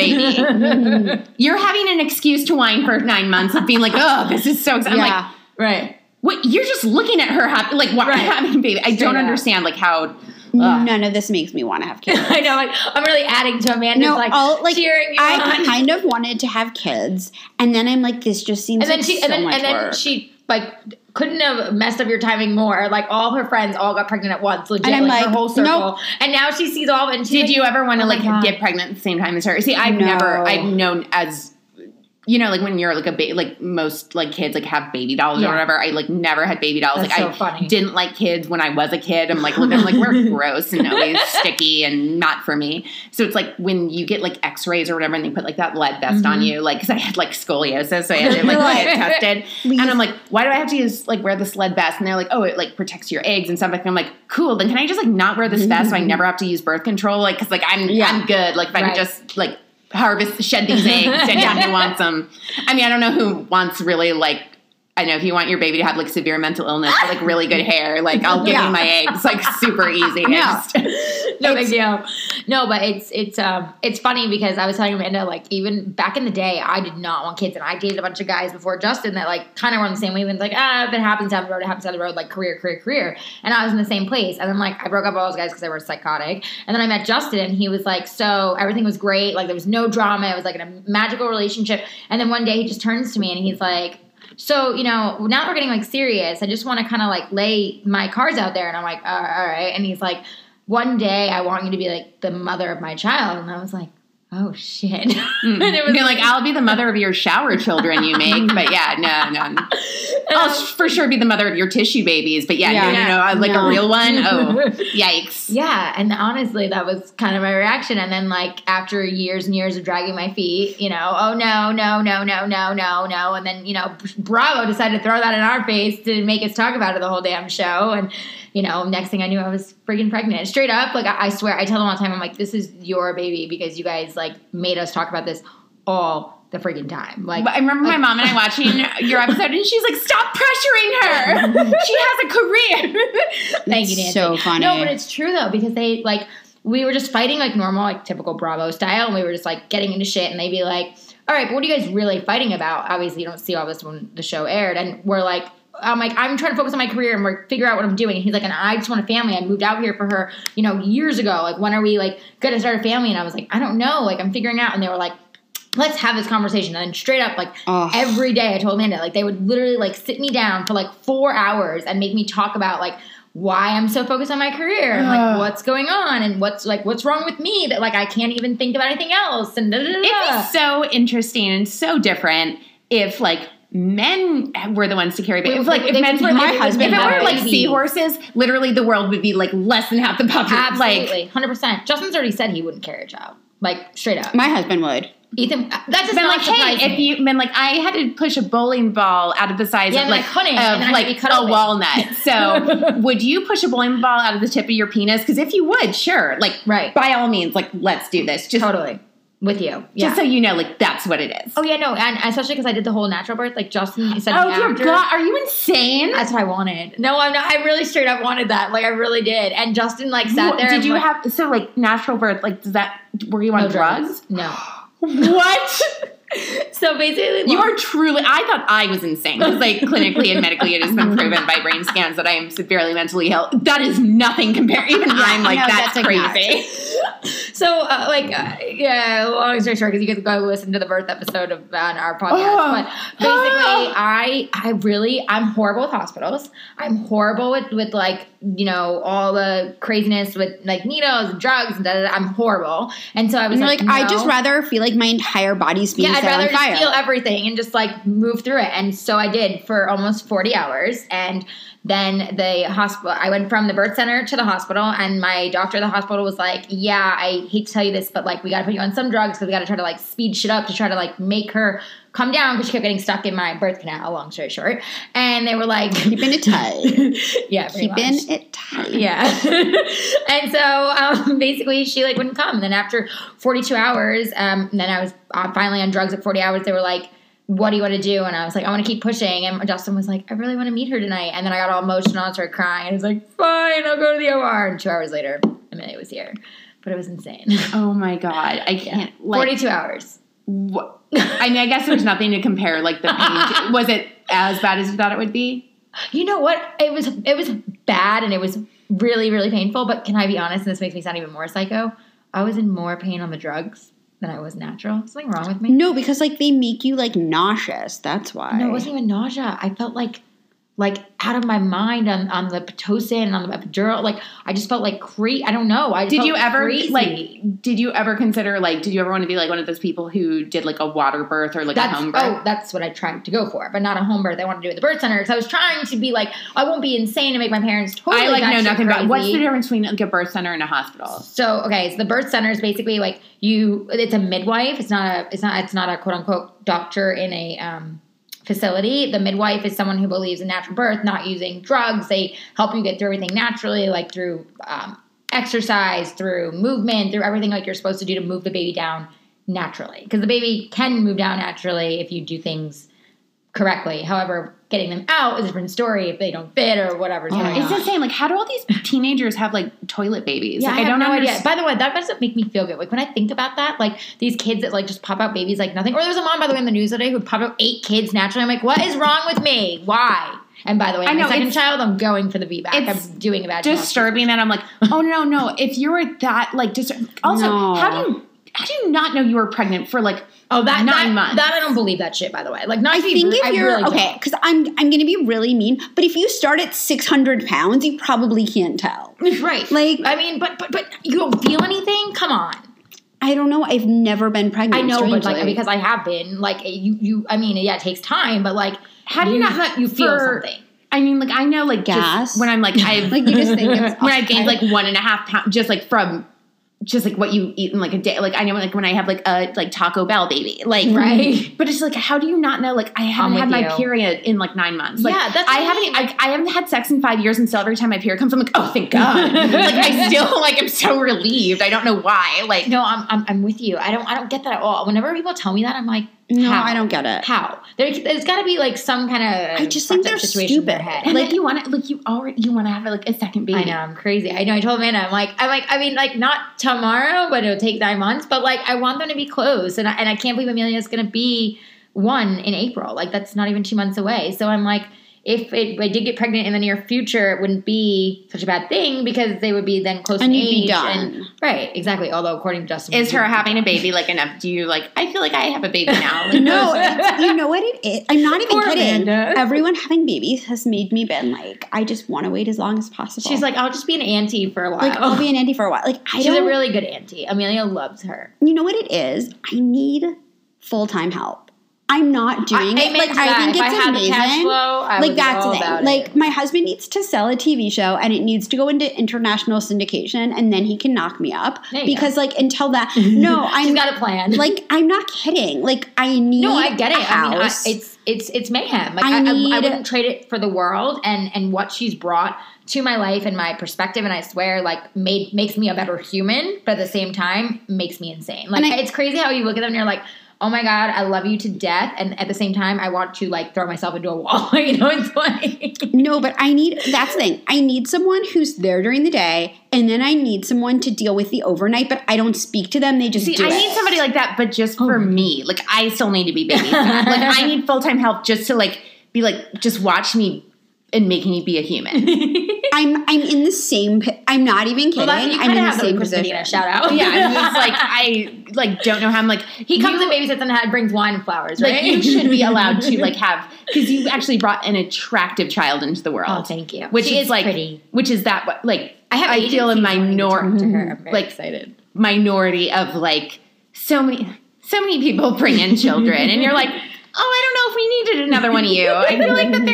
baby. You're having an excuse to whine for nine months of being like, oh, this is so exciting. I'm Yeah. like, Right. what? You're just looking at her happy, like why Right. having a baby. I Straight don't up. understand like how. Ugh. None of this makes me want to have kids. I know, like, I'm really adding to Amanda's, No, like, all, like cheering you I on. kind of wanted to have kids, and then I'm like, this just seems And then like she, so and then, much and then work. she, like, couldn't have messed up your timing more. Like, all her friends all got pregnant at once, legit, And I'm like, her like, whole circle. nope. And now she sees all of it, and she's Did like, you ever want to oh my like God. get pregnant at the same time as her? See, I've No. never. I've known as. You know, like when you're like a baby, like most like kids like have baby dolls Yeah. or whatever. I like never had baby dolls. That's like so I funny. didn't like kids when I was a kid. I'm like looking, I'm like we're gross and always sticky and not for me. So it's like when you get like X-rays or whatever, and they put like that lead vest on you, like because I had like scoliosis, so I had to like Right. get tested. And I'm like, why do I have to use like wear this lead vest? And they're like, oh, it like protects your eggs and stuff. Like I'm like, cool. Then can I just like not wear this vest so I never have to use birth control? Like because like I'm Yeah. I'm good. Like if I Right. can just like. Harvest, shed these eggs, and who wants them. I mean, I don't know who wants really like. I know if you want your baby to have like severe mental illness, or, like really good hair, like I'll give Yeah. you my eggs, like super easy. I No. just- No big deal. No, but it's it's um it's funny because I was telling Amanda, like, even back in the day, I did not want kids, and I dated a bunch of guys before Justin that like kind of were on the same wavelength. Like, ah, if it happens down the road, it happens down the road. Like career, career, career. And I was in the same place, and then like I broke up with all those guys because they were psychotic. And then I met Justin, and he was like, so everything was great. Like there was no drama. It was like a magical relationship. And then one day he just turns to me and he's like. So, you know, now that we're getting like serious, I just want to kind of like lay my cards out there. And I'm like, all right, all right. And he's like, one day I want you to be like the mother of my child. And I was like, oh shit. And it was Be like, I'll be the mother of your shower children you make, but yeah, no, no. I'll sh- for sure be the mother of your tissue babies, but yeah, Yeah. no, no, no, uh, like No. a real one. Oh, yikes! yeah. And honestly, that was kind of my reaction. And then like after years and years of dragging my feet, you know, oh no, no, no, no, no, no, no. And then, you know, Bravo decided to throw that in our face to make us talk about it the whole damn show. And, you know, next thing I knew, I was freaking pregnant. Straight up, like I, I swear, I tell them all the time, I'm like, this is your baby because you guys like made us talk about this all the freaking time. Like, But I remember my mom and I watching your episode, and she's like, "Stop pressuring her. She has a career." thank you, It's Nancy. so funny. No, but it's true though because they like we were just fighting like normal, like typical Bravo style, and we were just like getting into shit, and they'd be like, "All right, but what are you guys really fighting about?" Obviously, you don't see all this when the show aired, and we're like. I'm like, I'm trying to focus on my career and we're figure out what I'm doing. And he's like, and I just want a family. I moved out here for her, you know, years ago. Like, when are we like going to start a family? And I was like, I don't know. Like, I'm figuring out. And they were like, let's have this conversation. And then straight up, like Ugh. every day I told Amanda, like they would literally like sit me down for like four hours and make me talk about like why I'm so focused on my career and like Ugh. what's going on and what's like what's wrong with me that like I can't even think about anything else and da, da, da, da. It'd be so interesting and so different if like men were the ones to carry babies. If, like if They men would- were my like, if husband it were would. like seahorses, literally the world would be like less than half the population. Absolutely, Like, hundred percent. Justin's already said he wouldn't carry a child, like straight up. My husband would. Ethan, that does been not like, surprise hey, me. if you been like, I had to push a bowling ball out of the size Yeah, of and like I couldn't, of and then I had like to be cut a open. walnut. So, would you push a bowling ball out of the tip of your penis? Because if you would, sure, like, Right. by all means, like, let's do this. Just, totally with you, yeah. just so you know, like, that's what it is. Oh yeah, no, and especially because I did the whole natural birth. Like Justin said, Oh, the dear actor, God, are you insane? That's what I wanted. No, I'm not. I really straight up wanted that. Like I really did. And Justin like sat What- there. Did and you like, have so like natural birth? Like, does that were you on no drugs? No. What? So basically, You are truly. I thought I was insane because, like, clinically and medically, it has been proven by brain scans that I am severely mentally ill. That is nothing compared. Even I'm like, no, that's, that's like crazy. So, uh, like, uh, yeah, long story short, because you guys go listen to the birth episode of on our podcast. Oh. But basically, I, I really, I'm horrible with hospitals. I'm horrible with, with like, you know, all the craziness with like needles and drugs and da, da, da. I'm horrible. And so I was And you're like, like, I no. just rather feel like my entire body's being Yeah, I'd set rather on fire. just feel everything and just like move through it. And so I did for almost forty hours. And then the hospital, I went from the birth center to the hospital, and my doctor at the hospital was like, yeah, I hate to tell you this, but like we got to put you on some drugs because we got to try to like speed shit up to try to like make her come down because she kept getting stuck in my birth canal, long story short. And they were like, keeping it tight. Yeah, keeping much. it tight. Yeah. And so um, basically she like wouldn't come. And then after forty-two hours, um, and then I was uh, finally on drugs at forty hours, they were like, what do you want to do? And I was like, I want to keep pushing. And Justin was like, I really want to meet her tonight. And then I got all emotional and started crying. And he was like, fine, I'll go to the O R. And two hours later, Amelia was here. But it was insane. Oh my God. I can't. Yeah. Like, forty-two hours. What? I mean, I guess there's nothing to compare, like, the pain. To, was it as bad as you thought it would be? You know what? It was it was bad and it was really, really painful. But can I be honest? And this makes me sound even more psycho. I was in more pain on the drugs than I was natural. Something wrong with me? No, because, like, they make you, like, nauseous. That's why. No, it wasn't even nausea. I felt like, like, out of my mind on, on the Pitocin and on the epidural. Like, I just felt like crazy. I don't know. I just Did felt you ever, crazy. like, did you ever consider, like, did you ever want to be, like, one of those people who did, like, a water birth or, like, That's, a home birth? oh, that's what I tried to go for, but not a home birth. I wanted to do it at the birth center because I was trying to be like, I won't be insane and make my parents totally I, like, know batshit nothing about, crazy. what's the difference between, like, a birth center and a hospital? So, okay, so the birth center is basically like you, it's a midwife. It's not a, it's not, it's not a quote unquote doctor in a, um, facility. The midwife is someone who believes in natural birth, not using drugs. They help you get through everything naturally, like through um, exercise, through movement, through everything like you're supposed to do to move the baby down naturally. Because the baby can move down naturally if you do things correctly. However, getting them out is a different story if they don't fit or whatever's going It's on. insane. Like, how do all these teenagers have, like, toilet babies? Yeah, like, I, have don't no understand. idea. By the way, that doesn't make me feel good. Like, when I think about that, like, these kids that, like, just pop out babies like nothing. Or there was a mom, by the way, in the news today who pop out eight kids naturally. I'm like, what is wrong with me? Why? And by the way, I my know, second it's- child, I'm going for the V BAC. it's I'm doing a bad job. Disturbing, and I'm like, oh, no, no. If you were that, like, dis- also, No. how do you, how do you not know you were pregnant for, like, Oh, that nine that, months? That I don't believe that shit. By the way, like not I to be think rude, if I you're really okay, don't. because I'm I'm going to be really mean, but if you start at six hundred pounds, you probably can't tell. Right? Like- I mean, but but but you don't feel anything? Come on. I don't know. I've never been pregnant. I know, but like strangely. because I have been, like you you. I mean, yeah, it takes time, but like, How do you not have- you feel for- something? I mean, like, I know, like, Gas? just when I'm, like, I've, Like, you just think it's when I've gained, like, one and a half pounds, just, like, from, just, like, what you eat in, like, a day. Like, I know, like, when I have, like, a, like, Taco Bell baby. Like, Right. But it's, like, how do you not know, like, I haven't I'm had with my you. period in, like, nine months. Like, Yeah, that's I what I haven't, mean. I, I haven't had sex in five years, and still every time my period comes, I'm like, oh, thank God. Like, I still, like, am so relieved. I don't know why. Like, No, I'm, I'm I'm with you. I don't I don't get that at all. Whenever people tell me that, I'm like, no, how? I don't get it. How? There, there's got to be like some kind of I just think they're situation in their stupid. head. and, Like, like, you want to, like, you already, you want to have, like, a second baby. I know, I'm crazy. I know. I told Amanda, I'm like, I'm like, I mean, like, not tomorrow, but it'll take nine months. But like, I want them to be close, and I, and I can't believe Amelia's going to be one in April. Like, that's not even two months away. So I'm like, if it, I did get pregnant in the near future, it wouldn't be such a bad thing because they would be then close And in you'd be age. done. And, right, exactly. Although according to Justin, Is her we- having a baby, like, enough? Do you, like, I feel like I have a baby now. Like, No, it's, you know what it is? I'm not even Poor kidding. Amanda. Everyone having babies has made me been like, I just want to wait as long as possible. She's like, I'll just be an auntie for a while. like I'll be an auntie for a while. Like I She's don't. a really good auntie. Amelia loves her. you know what it is? I need full time help. I'm not doing I- it. amen Like to I that. think If I it's had the amazing. cash flow, I like would be that's all the thing. about Like it. my husband needs to sell a T V show and it needs to go into international syndication and then he can knock me up. There you Because like until that, no, I'm She's got a plan. like I'm not kidding. Like I need. no, I get a it. I mean, I, house. it's it's it's mayhem. Like I I, I, I need- wouldn't trade it for the world, and and what she's brought to my life and my perspective, and I swear, like made makes me a better human, but at the same time makes me insane. Like And I- it's crazy how you look at them and you're like, oh my God, I love you to death. And at the same time, I want to like throw myself into a wall. You know, it's like. No, but I need, that's the thing. I need someone who's there during the day, and then I need someone to deal with the overnight, but I don't speak to them. They just See, do I it. need somebody like that, but just for Oh. me. Like, I still need to be babysat. Like, I need full-time help just to, like, be like, just watch me and make me be a human. I'm I'm in the same, pi- I'm not even kidding. Well, that's, you I'm kind in of the have the same Chris position. Medina shout out. Yeah, and it's like, I, like, don't know how I'm, like, He comes you, and babysits and had, brings wine and flowers, right? like, you should be allowed to, like, have, because you actually brought an attractive child into the world. Oh, thank you. Which She is, is like, pretty. which is that, what- like, I have I feel a agencies wanting to minor, talk to her. I'm very like, excited. minority of, like, so many, so many people bring in children, and you're like, oh, I don't know if we needed another one of you. I feel like that there's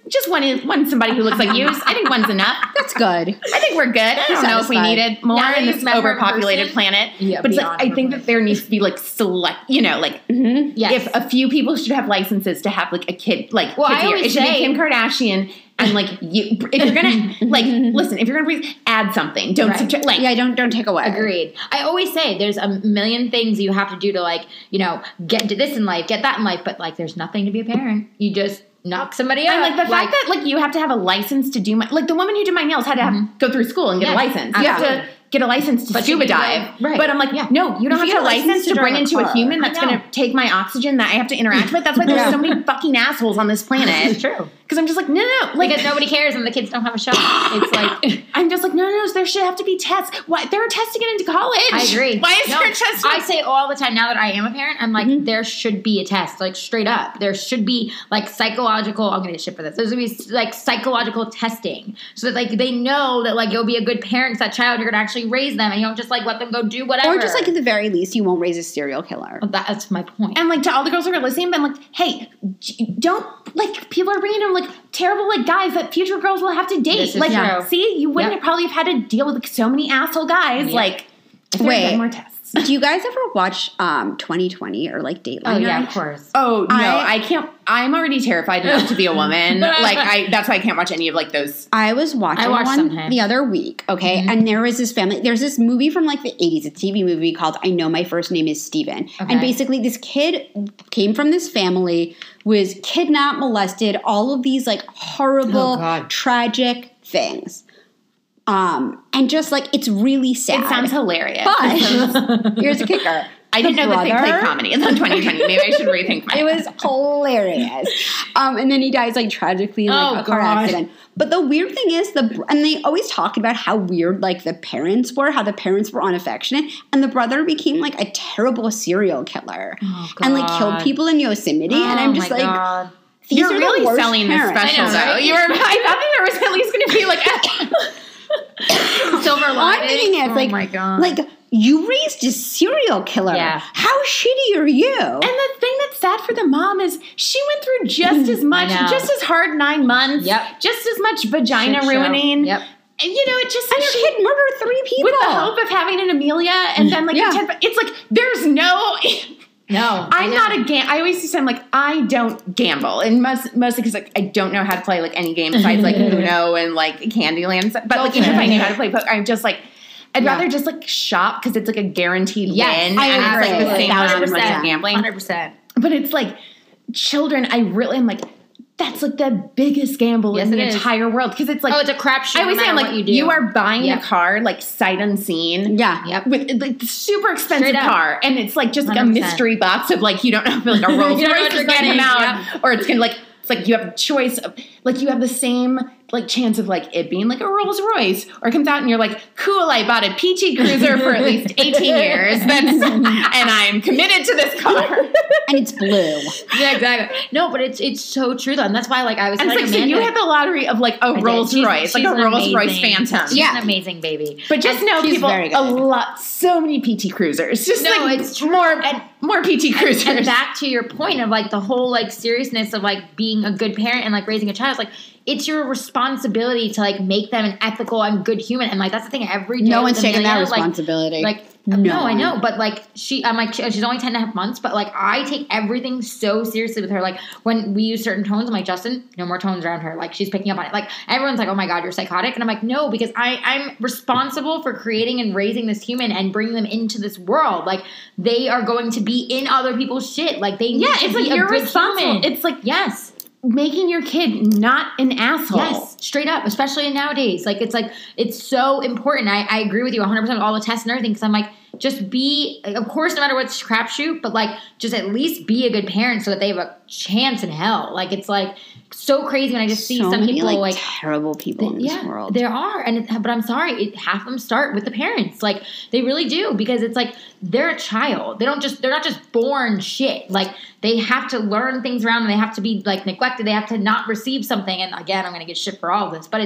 just one, one somebody who looks like you. I think one's enough. That's good. I think we're good. I don't know if we satisfied. needed more Now that in you've this met her in overpopulated person, planet. yeah, but it's like, beyond I think her. that there needs to be like select, you know, like Mm-hmm. Yes. if a few people should have licenses to have like a kid, like Well, kids I here. always It should say- be Kim Kardashian. And like you, if you're gonna like listen, if you're gonna breathe, add something. Don't Right. subtract. Like Yeah, don't don't take away. Agreed. I always say there's a million things you have to do to like, you know, get to this in life, get that in life, but like there's nothing to be a parent. You just knock somebody up. and like the fact that like you have to have a license to do my like the woman who did my nails had to have, go through school and get Yes, a license. You have absolutely. to get a license to But scuba you can dive. go- right. But I'm like, Yeah. no, you don't If have you to have a get a license license to to bring drive a into a car. human I that's know. gonna take my oxygen that I have to interact with. That's why there's Yeah. so many fucking assholes on this planet. It's true. Because I'm just like, no, no, no. Like Because nobody cares and the kids don't have a shot. It's like I'm just like, no, no, no, there should have to be tests. Why they're testing it into college? I agree. Why is No, there a test? I say all the time now that I am a parent, I'm like, Mm-hmm. there should be a test, like straight up. There should be like psychological. I'm gonna get shit for this. There's gonna be like psychological testing, so that like they know that like you'll be a good parent to that child. You're gonna actually raise them, and you don't just like let them go do whatever. Or just like at the very least, you won't raise a serial killer. that's my point. And like to all the girls who are listening, been like, hey, j- don't like people are bringing in like terrible like guys that future girls will have to date. This is Like, true. see, you wouldn't Yep. have probably have had to deal with like, so many asshole guys. Yep. Like, if there Wait. had been more tests. Do you guys ever watch um twenty twenty or like Dateline? oh yeah, Night? of course. Oh no, I- I, can't. I'm already terrified enough to be a woman. Like, I that's why I can't watch any of like those. I was watching I watch one sometimes. the other week, okay? Mm-hmm. And there was this family, there's this movie from like the eighties, a T V movie called I Know My First Name is Steven. Okay. And basically this kid came from this family, was kidnapped, molested, all of these like horrible, Oh, God. tragic things. Um, and just like it's really sad. It sounds hilarious. But here's a kicker. I didn't know that they played comedy. It's on twenty twenty. Maybe I should rethink my. It was hilarious. Um, and then he dies like tragically in like Oh, a car God. accident. But the weird thing is the and they always talk about how weird like the parents were, how the parents were unaffectionate, and the brother became like a terrible serial killer Oh, and like killed God. people in Yosemite. and I'm Oh, just my like, God. these You're are the really worst selling this parents. special I know, though. right? You were. I thought that there was at least going to be like. Silver I'm lining. thinking it's oh like, my God. like you raised a serial killer. Yeah. How shitty are you? And the thing that's sad for the mom is she went through just as much, know. just as hard nine months. Yep. Just as much vagina Shit show. ruining. Yep. And you know, it just and your she- kid murdered three people. with the hope of having an Amelia and then like Yeah. the ten, it's like there's no. No, I'm not a gam. I always say I'm like I don't gamble, and most, mostly because like I don't know how to play like any game besides like Uno and like Candyland. and stuff. But like even if I knew how to play poker, I'm just like I'd Yeah. rather just like shop because it's like a guaranteed Yes, win, I and it's like the agree. same amount of money one hundred as percent. gambling. one hundred percent. But it's like children. I really am like that's like the biggest gamble Yes, in the it is. entire world because it's like Oh, it's a crapshoot. I always no say I'm matter like what you do. are buying Yep. a car like sight unseen. Yeah. Yep. With like the super expensive Straight up. car, and it's like just like a one hundred percent. mystery box of like you don't know if like a Rolls You don't know Royce what is you're going to getting, come out, or it's gonna like it's like you have a choice of like you have the same like chance of like it being like a Rolls Royce, or it comes out and you're like, cool, I bought a P T Cruiser for at least eighteen years, that's and I'm committed to this car. And it's blue. Yeah, exactly. No, but it's it's so true though, and that's why like I was And it's telling like so Amanda, you had the lottery of like a I did. Rolls She's- Royce, like she's a an Rolls Royce amazing- Phantom. She's Yeah. an amazing baby. But just And know she's people very a good. lot, so many P T Cruisers. Just No, like it's true. more And- more P T Cruisers. And back to your point of like the whole like seriousness of like being a good parent and like raising a child, it's like it's your responsibility to like make them an ethical and good human. And like that's the thing every day. No with one's taking that Amelia, like- responsibility. Like, No. no, I know, but like she, I'm like she's only ten and a half months, but like I take everything so seriously with her. Like when we use certain tones, I'm like Justin, no more tones around her. Like she's picking up on it. Like everyone's like, oh my god, you're psychotic, and I'm like, no, because I I'm responsible for creating and raising this human and bringing them into this world. Like they are going to be in other people's shit. Like they need yeah, to it's be like a you're good responsible. human. It's like yes. making your kid not an asshole. Yes, straight up, especially nowadays. Like, it's like, it's so important. I, I agree with you one hundred percent with all the tests and everything because I'm like, just be, of course, no matter what's crapshoot, but like, just at least be a good parent so that they have a chance in hell. Like, it's like so crazy when I just see so some many, people like, like, terrible people in this yeah, world. there are, and it, but I'm sorry, it, half of them start with the parents. Like they really do because it's like they're a child. They don't just they're not just born shit. Like they have to learn things around, and they have to be like neglected. They have to not receive something. And again, I'm going to get shit for all of this, but it's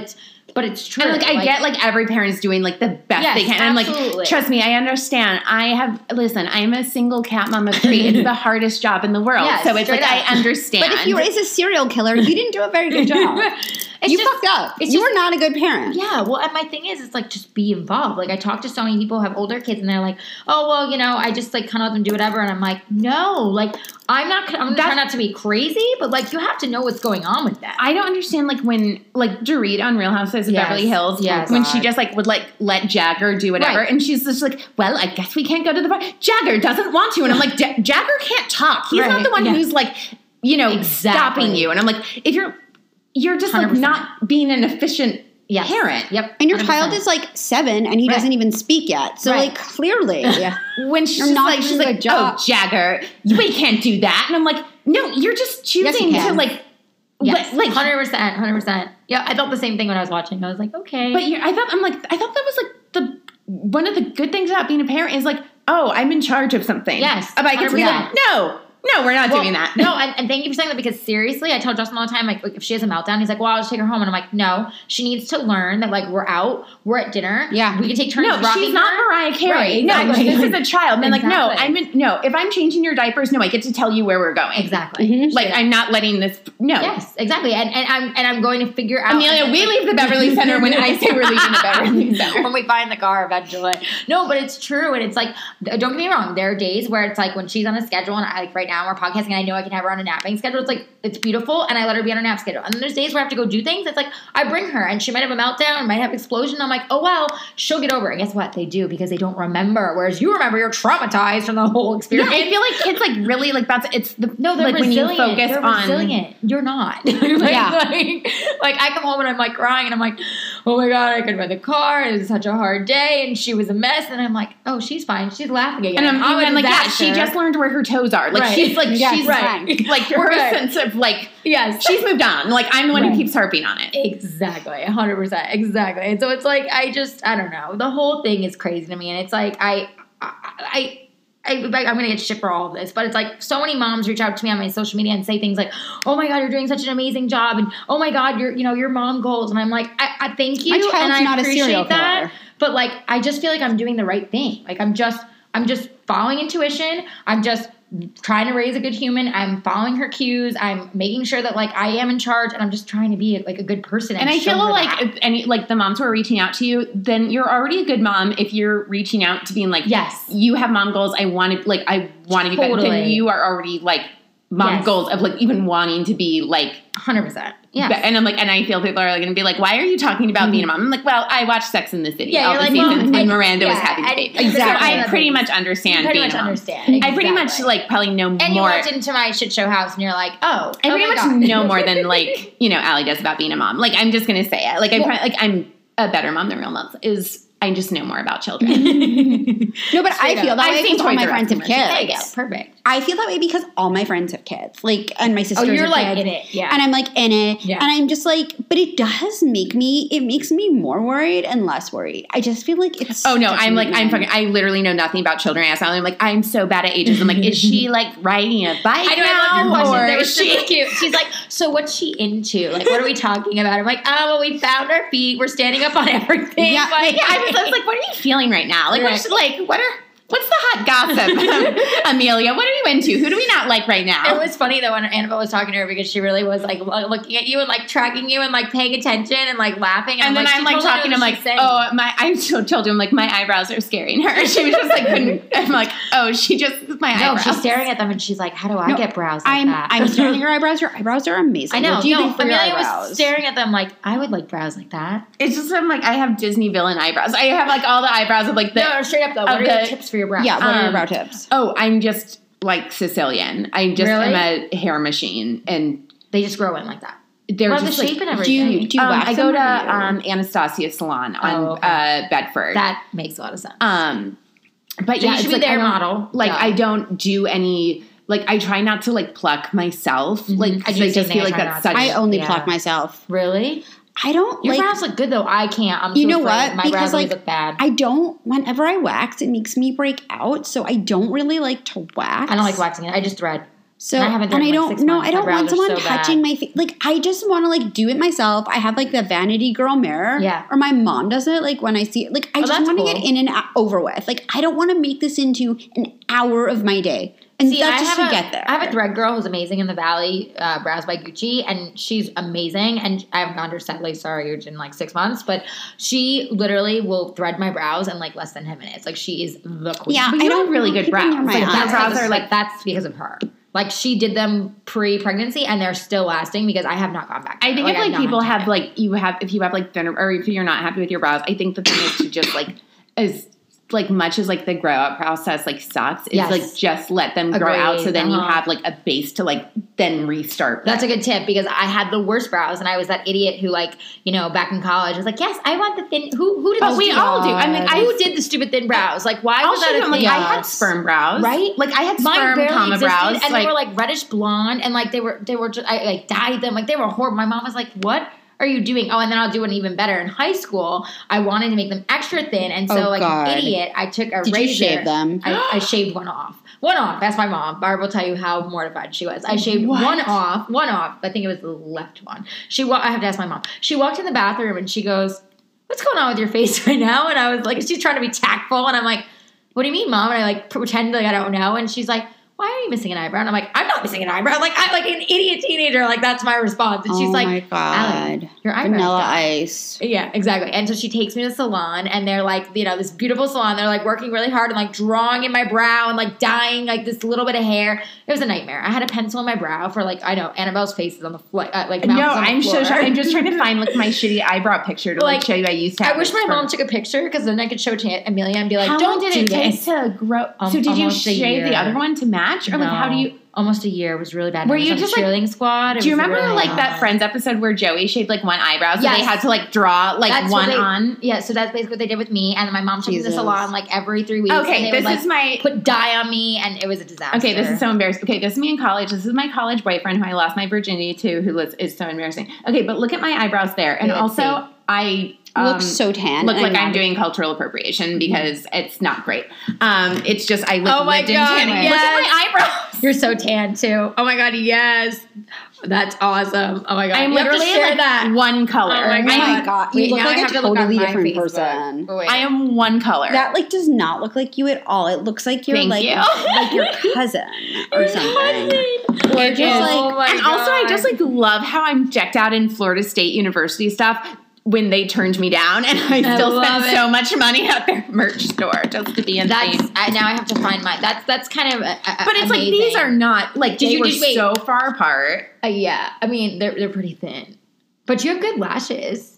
But it's true. And like I get like every parent is doing like the best Yes, they can. And I'm absolutely. like, trust me, I understand. I have listen, I'm a single cat mom of three. It's the hardest job in the world. Yes, so it's like straight I up. understand. But if you raise a serial killer, you didn't do a very good job. It's you just- fucked up. it's You just- were not a good parent. Yeah, well, and my thing is, it's like just be involved. Like I talk to so many people who have older kids, and they're like, "Oh, well, you know, I just like kind of let them do whatever," and I'm like, "No, like I'm not. I'm That's- trying not to be crazy, but like you have to know what's going on with that." I don't understand like when like Dorit on Real Housewives of Yes, Beverly Hills yes. when God. she just like would like let Jagger do whatever Right. and she's just like, well, I guess we can't go to the bar. Jagger doesn't want to, and I'm like, Ja- Jagger can't talk. He's Right, not the one yeah. who's like, you know, Exactly. stopping you. And I'm like, if you're you're just one hundred like percent. not being an efficient Yes. parent. Yep. And your one hundred child percent. is like seven and he Right. doesn't even speak yet. So Right. like clearly. When she's You're just not like, she's doing a like, good job. oh, Jagger, we can't do that. And I'm like, no, you're just Yes, you choosing to can. like, Yes, like, hundred percent, hundred percent. Yeah, I felt the same thing when I was watching. I was like, okay, But you're, I thought I'm like I thought that was like the one of the good things about being a parent is like, oh, I'm in charge of something. Yes, But I get to be like, one hundred percent. no, no, we're not Well, doing that. No, and, and thank you for saying that because seriously, I tell Justin all the time, like, like if she has a meltdown, he's like, well, I'll just take her home. And I'm like, no, she needs to learn that like we're out, we're at dinner. Yeah. We can take turns No, rocking she's not her. Mariah Carey. Right, no, exactly. this is a child. And I'm like, no, Exactly. I'm in, no. If I'm changing your diapers, no, I get to tell you where we're going. Exactly. Mhm. Like I'm not letting this. No, Yes, exactly. And and I'm and I'm going to figure out Amelia, we leave the Beverly Center when I say we're leaving the Beverly Center. when we find the car eventually. No, but it's true, and it's like, don't get me wrong. There are days where it's like when she's on a schedule, and I like right now we're podcasting, and I know I can have her on a napping schedule. It's like it's beautiful, and I let her be on a nap schedule. And then there's days where I have to go do things. It's like I bring her, and she might have a meltdown, might have explosion. I'm like, oh well, she'll get over it. And guess what? They do because they don't remember. Whereas you remember, you're traumatized from the whole Yeah, experience. I feel like kids like really like that's it's the No, they're like resilient. when you focus they're on resilient. You're not. like, Yeah. like, like, I come home and I'm like crying and I'm like, oh my God, I couldn't find the car. It was such a hard day and she was a mess. And I'm like, oh, she's fine. She's laughing again. And I'm, I'm a and like, yeah, she disaster. just learned where her toes are. Like Right. she's like Yes, she's right. like We're her good. sense of like Yes. she's moved on. Like I'm the one Right. who keeps harping on it. Exactly. one hundred percent. Exactly. And so it's like, I just, I don't know. The whole thing is crazy to me. And it's like, I, I, I I, I'm going to get shit for all of this, but it's like so many moms reach out to me on my social media and say things like, "Oh my God, you're doing such an amazing job," and "Oh my God, you're you know your mom goals," and I'm like, I, I thank you, My child's and I not a appreciate serial that, killer. but like I just feel like I'm doing the right thing. Like I'm just I'm just following intuition. I'm just trying to raise a good human. I'm following her cues. I'm making sure that like I am in charge, and I'm just trying to be like a good person. And, And I show feel her like that. if any like the moms who are reaching out to you, then you're already a good mom if you're reaching out to being like, Yes. you have mom goals. I want to like I want to be better. Then Totally. you are already like mom Yes. goals of like even wanting to be like one hundred percent. Yeah. But- and I'm like, and I feel people are like going to be like, why are you talking about being a mom? I'm like, well, I watched Sex in the City Yeah, all you're the like, seasons well, when and- Miranda was yeah, having and- babies. exactly. So I pretty You much understand pretty being much a mom. understand. I pretty much Exactly. like probably know And you more. walked into my shit show house and you're like, oh, I oh pretty my much God. know more than like you know Allie does about being a mom. Like I'm just gonna say it. Like I'm Well- probably, like I'm a better mom than real moms. Is I just know more about children. No, but I Straight feel up. that I've way seen because all Toys my R Us friends have commercials. There you go. kids. Perfect. I feel that way because all my friends have kids. Like, and my sisters Oh, you're have like kids. in it. Yeah. And I'm like in it. Yeah. And I'm just like, but it does make me, it makes me more worried and less worried. I just feel like it's. Oh no, such I'm a like I'm nightmare. fucking. I literally know nothing about children. I ask Allie, I'm like I'm so bad at ages. I'm like, is she like riding a bike I know, now, I love your question. or That is was she? super cute. She's like, so what's she into? Like, what are we talking about? I'm like, oh, well, we found our feet. We're standing up on everything. Yeah, Like, Yeah, I was, I was like, what are you feeling right now? Like, Right. what's like, what are, what's the hot gossip, Amelia? What are you into? Who do we not like right now? It was funny though when Annabelle was talking to her because she really was like lo- looking at you and like tracking you and like paying attention and like laughing. and then she I'm like totally talking. knew I'm what like, she's saying. oh my! I told told you, I'm like, my eyebrows are scaring her. She was just like, couldn't. I'm like, oh, she just my no, eyebrows. she's staring at them and she's like, how do I No, get brows like I'm, that? I'm staring at your eyebrows. Your eyebrows are amazing. I know. What do you no, do for your Amelia eyebrows? was staring at them like, I would like brows like that. It's just I'm like I have Disney villain eyebrows. I have like all the eyebrows of like the. no, straight up though. What of are your the- tips for your brows? Yeah, what are your Um, brow tips? Oh, I'm just like Sicilian. I just Really? am a hair machine, and They just grow in like that. they're Well, the just shape like, and Do you, everything. do you um, wax I go them to or do you- um, Anastasia Salon on Oh, okay. uh, Bedford. That makes a lot of sense. um, but So yeah, you should it's be like, I their don't- model. Like Yeah. I don't do any. Like I try not to like pluck myself. Mhm. Like I 'cause do I the just same feel thing. like I try that's not such. to. I only Yeah. pluck myself. Really? I don't Your like. brows look good though. I can't. I'm so You know afraid. what? My Because, brows always like, look bad. I don't. Whenever I wax, it makes me break out, so I don't really like to wax. I don't like waxing it. I just thread. So I haven't done and I it in, like, don't six no, months. I don't My want brows are someone so touching bad. my face. Like I just want to like do it myself. I have like the vanity girl mirror. Yeah. Or my mom does it. Like when I see it, like I Oh, just that's want to cool. get in and out, over with. Like I don't want to make this into an hour of my day, and See, that's I just have to a, get there. I have a thread girl who's amazing in the Valley, uh, Brows by Gucci, and she's amazing. And I haven't gone to her sadly, sorry, in like six months, but she literally will thread my brows in like less than ten minutes. Like she is the queen. Yeah, But I you don't have really want good people near brows. my Like, eyes. That's brows because, are like like that's because of her. Like she did them pre-pregnancy, and they're still lasting because I have not gone back. To I her. think like, if I've like not people had have time. like you have if you have like thinner or if you're not happy with your brows, I think the thing is to just like as like much as like the grow out process like sucks, is Yes. like just let them grow out so Agreed. then you Uh-huh. have like a base to like then restart. That's a with. good tip because I had the worst brows, and I was that idiot who, like, you know, back in college was like, yes, I want the thin. Who who did? But the we stupid- all do. I mean, I who did the stupid thin brows? Like, why I'll was show that you. a I'm like, thing? I had sperm brows, Right? Like I had Mine sperm barely comma existed, brows, and like, they were like reddish blonde, and like they were they were just I like dyed them, like they were horrible. My mom was like, "What are you doing?" Oh, and then I'll do it even better. In high school, I wanted to make them extra thin, and so Oh, like God. an idiot, I took a Did you razor. shave them? I, I shaved one off. One off. That's my mom. Barb will tell you how mortified she was. I shaved What? one off. One off. I think it was the left one. She. Wa- I have to ask my mom. She walked in the bathroom and she goes, "What's going on with your face right now?" And I was like, she's trying to be tactful, and I'm like, "What do you mean, mom?" And I like pretend like I don't know, and she's like, "Why are you missing an eyebrow?" And I'm like, "I'm not missing an eyebrow." Like I'm like an idiot teenager. Like that's my response. And she's oh like, my god, "Allie, your eyebrows Vanilla done." Ice. Yeah, exactly. And so she takes me to the salon, and they're like, you know, this beautiful salon. They're like working really hard and like drawing in my brow and like dyeing like this little bit of hair. It was a nightmare. I had a pencil in my brow for like I know Annabelle's face is on the floor. Uh, like no, mouth is on the I'm so floor. sorry. I'm just trying to find like my shitty eyebrow picture to like, Like, show you. I used to. Have I wish this my for- mom took a picture because then I could show it to Amelia and be like, How "Don't long did do it take this." to grow? Um, so did you almost a shave the year. other one to match, or like how do No. you? Almost a year. It was really bad. Were I was you on just, the like- cheerleading squad? It Do you was remember really like that bad. Friends episode where Joey shaved like one eyebrow, so Yes. they had to like draw like That's one what they, on? Yeah, so that's basically what they did with me. And then my mom took me to the Jesus. salon like every three weeks. Okay, and they this would, like, is my. put dye on me, and it was a disaster. Okay, this is so embarrassing. Okay, this is me in college. This is my college boyfriend who I lost my virginity to, who was, is so embarrassing. Okay, but look at my eyebrows there, and Yeah, let's also see. I um, Looks so tan. look and like I'm not- doing cultural appropriation because it's not great. Um, it's just I lived, Oh my lived in God, tanning. yes. Look at my eyebrows. You're so tan too. Oh my god, yes. That's awesome. Oh my god. I'm You have to literally share like that. one color. Oh my Oh God. my god, you Wait, look now I like have a to look on totally my different Facebook. person. Oh, wait. I am one color. That like does not look like you at all. It looks like you're Thank like you. like your cousin or something. Or It just is. like Oh my and also, I God. just like love how I'm decked out in Florida State University stuff when they turned me down, and I I still love spent it. so much money at their merch store just to be insane. That's I, now I have to find mine. That's that's kind of. A, a, but it's like these are not like Did they you- were did you- wait. so far apart Uh, yeah, I mean they're they're pretty thin, but you have good lashes.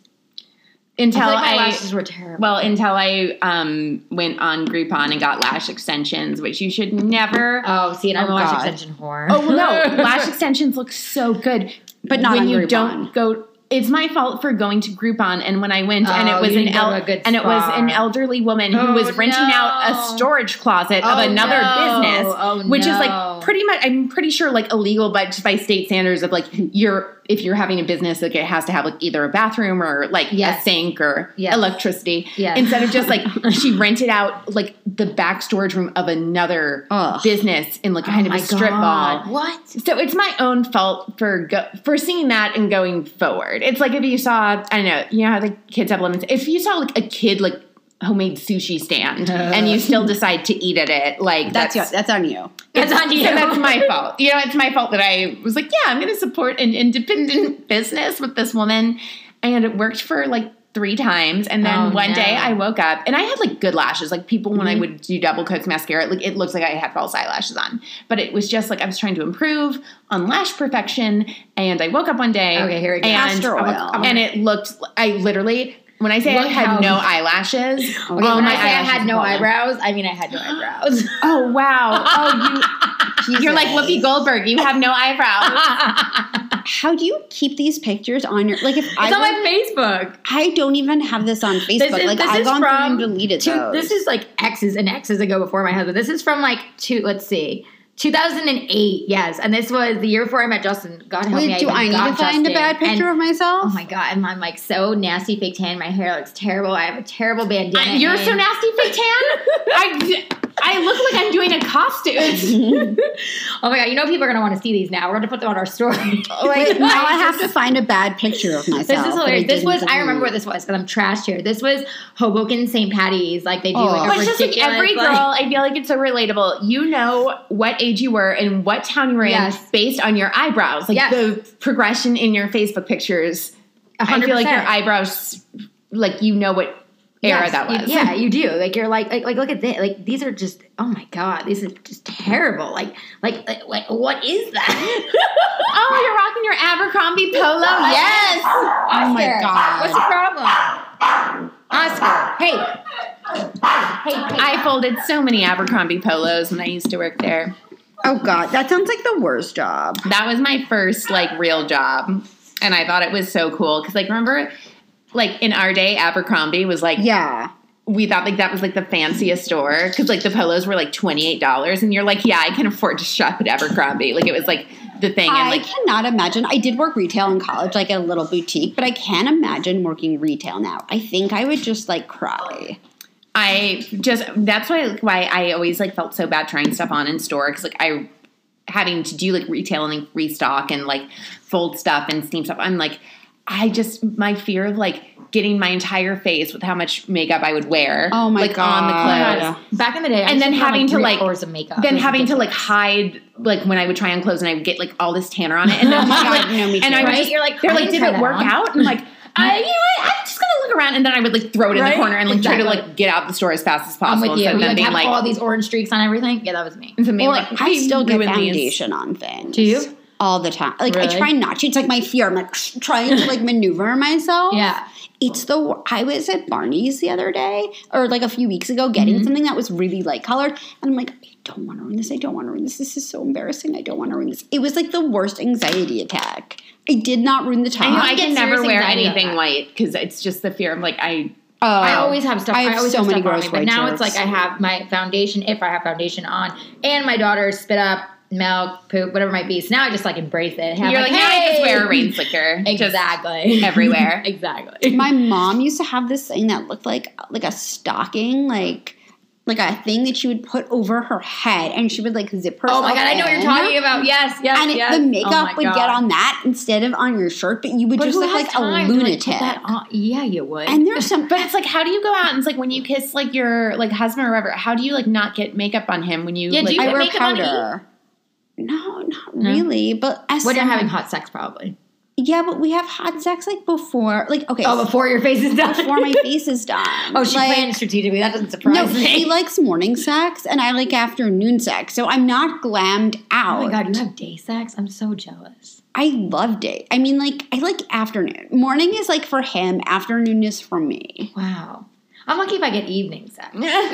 until I feel like my I. lashes were terrible. Well, until I um, went on Groupon and got lash extensions, which you should never. oh, see, and I'm Oh, a lash God. extension whore. Oh well, no, lash extensions look so good, But not when on you Groupon. don't go. It's my fault for going to Groupon, and when I went, and Oh, it was you an didn't go el- to a good and it was an spot. elderly woman who Oh, was renting out no. a storage closet of Oh, another no. business, Oh, which is no. like pretty much. I'm pretty sure like illegal, but just by state standards of like you're if you're having a business, like it has to have like either a bathroom or like Yes. a sink or Yes. electricity. Yes. Instead of just like she rented out like the back storage room of another Ugh. business in like Oh kind of my a strip God. mall. What? So it's my own fault for go- for seeing that and going forward. It's like if you saw, I don't know, you know how the kids have lemons. If you saw like a kid like homemade sushi stand and you still decide to eat at it, like That's that's your, that's on you. That's on you. so that's my fault. You know, it's my fault that I was like, yeah, I'm going to support an independent business with this woman, and it worked for like three times. And then Oh, one no. day I woke up and I had like good lashes. Like people, when I Mhm. would do double coats mascara, like it looks like I had false eyelashes on. But it was just like I was trying to improve on lash perfection. And I woke up one day. Okay, here we go. And, Castor oil. and it looked, I literally, when I say Look I had how- no eyelashes, Oh, Okay, all when my I say I eyelashes had no fallen. eyebrows, I mean I had no eyebrows. Oh, wow. Oh, you, you're like Whoopi Goldberg. You have no eyebrows. How do you keep these pictures on your like if It's I on were- my Facebook. I don't even have this on Facebook. This is- like this I've is gone through from and deleted Two, those. this is like X's and X's ago before my husband. This is from like two. Let's see, two thousand eight. Yes, and this was the year before I met Justin. God help Wait, me. do even I need got to find Justin. a bad picture And- of myself? Oh my god! And I'm like so nasty fake tan. My hair looks terrible. I have a terrible bandana. You're in. so nasty, fake tan. I, I look like I'm doing a costume. Oh my god! You know people are gonna want to see these now. We're gonna put them on our story. Like, now I have to find a bad picture of myself. This is that hilarious. I This didn't was. I delete. remember what this was because I'm trashed here. This was Hoboken Saint Patty's. Like they do Oh. like a But just like ridiculous. every girl, like- I feel like it's so relatable. You know what age you were and what town you were Yes. in based on your eyebrows. Like Yes. the progression in your Facebook pictures. A I hundred feel like your percent. eyebrows, like you know what era Yes, that was. you- yeah, you do. Like you're like, like like look at this. Like these are just oh my god, these are just terrible. Like like like, like what is that? Oh, you're rocking your Abercrombie polo. Yes. Oscar, Oh my God. what's the problem? Oscar, hey, hey, hey. I folded so many Abercrombie polos when I used to work there. Oh God, that sounds like the worst job. That was my first like real job, and I thought it was so cool because like remember, like in our day, Abercrombie was like Yeah. we thought like that was like the fanciest store because like the polos were like twenty eight dollars, and you're like, yeah, I can afford to shop at Abercrombie. Like it was like the thing, and I like cannot imagine. I did work retail in college, like at a little boutique, but I can't imagine working retail now. I think I would just like cry. I just that's why like, why I always like felt so bad trying stuff on in store because like I having to do like retail and like restock and like fold stuff and steam stuff. I'm like I just my fear of like getting my entire face with how much makeup I would wear. Oh my like, on the God. clothes. Back in the day, I And used then to put on, having like, to, three like- hours of makeup. Then It was having to like ridiculous. hide like when I would try on clothes and I would get like all this tanner on it and then Oh my I'm God, like, no, me and too. I would Right? just, You're like, they're I like, didn't did try it that work on. out? And I'm like, I, you know what? I'm just gonna look around and then I would like throw it in Right? the corner and like try to Exactly. like get out the store as fast as I'm possible. with you. instead of You them like being have like, all these orange streaks on everything. Yeah, that was me. instead of being Well, like, I "We still get ruined these." foundation on things. Do you? All the time. Like I Really? try not to. It's like my fear. I'm like trying to like maneuver myself. Yeah. It's the wor- I was at Barney's the other day or like a few weeks ago getting Mm-hmm. something that was really light colored and I'm like I don't want to ruin this. I don't want to ruin this. This is so embarrassing. I don't want to ruin this. It was like the worst anxiety attack. I did not ruin the top. I know I get can never serious wear anxiety about anything that. white because it's just the fear of like I Oh, I always have stuff. I I, have always so have many stuff on gross me, but white now it's jokes. like I have my foundation, if I have foundation on, and my daughter's spit up, milk, poop, whatever it might be. So now I just like embrace it. Have you're like, yeah, I hey! just wear a rain slicker. Just Exactly. everywhere. Exactly. my mom used to have this thing that looked like like a stocking, like like a thing that she would put over her head, and she would like zip herself. Oh my god, I know what you're in. talking about. Yes, yes, And it, yes. the Oh makeup my would God. get on that instead of on your shirt, but you would But just who look has like time a to, like, lunatic. put that on? Yeah, you would. And there's some, But it's like, how do you go out and it's like when you kiss like your like husband or whatever? How do you like not get makeup on him when you? Yeah, do like, you I get wear makeup on powder. No, not No? really. But as when you're some- having hot sex, probably. yeah, but we have hot sex like before, like okay, Oh, before your face is done. before my face is done. Oh, she Like, planned strategically. That doesn't surprise No, me. he likes morning sex, and I like afternoon sex. So I'm not glammed out. Oh my god, you have day sex? I'm so jealous. I love it. I mean, like I like afternoon. Morning is like for him. Afternoon is for me. Wow. I'm lucky if I get evening sex.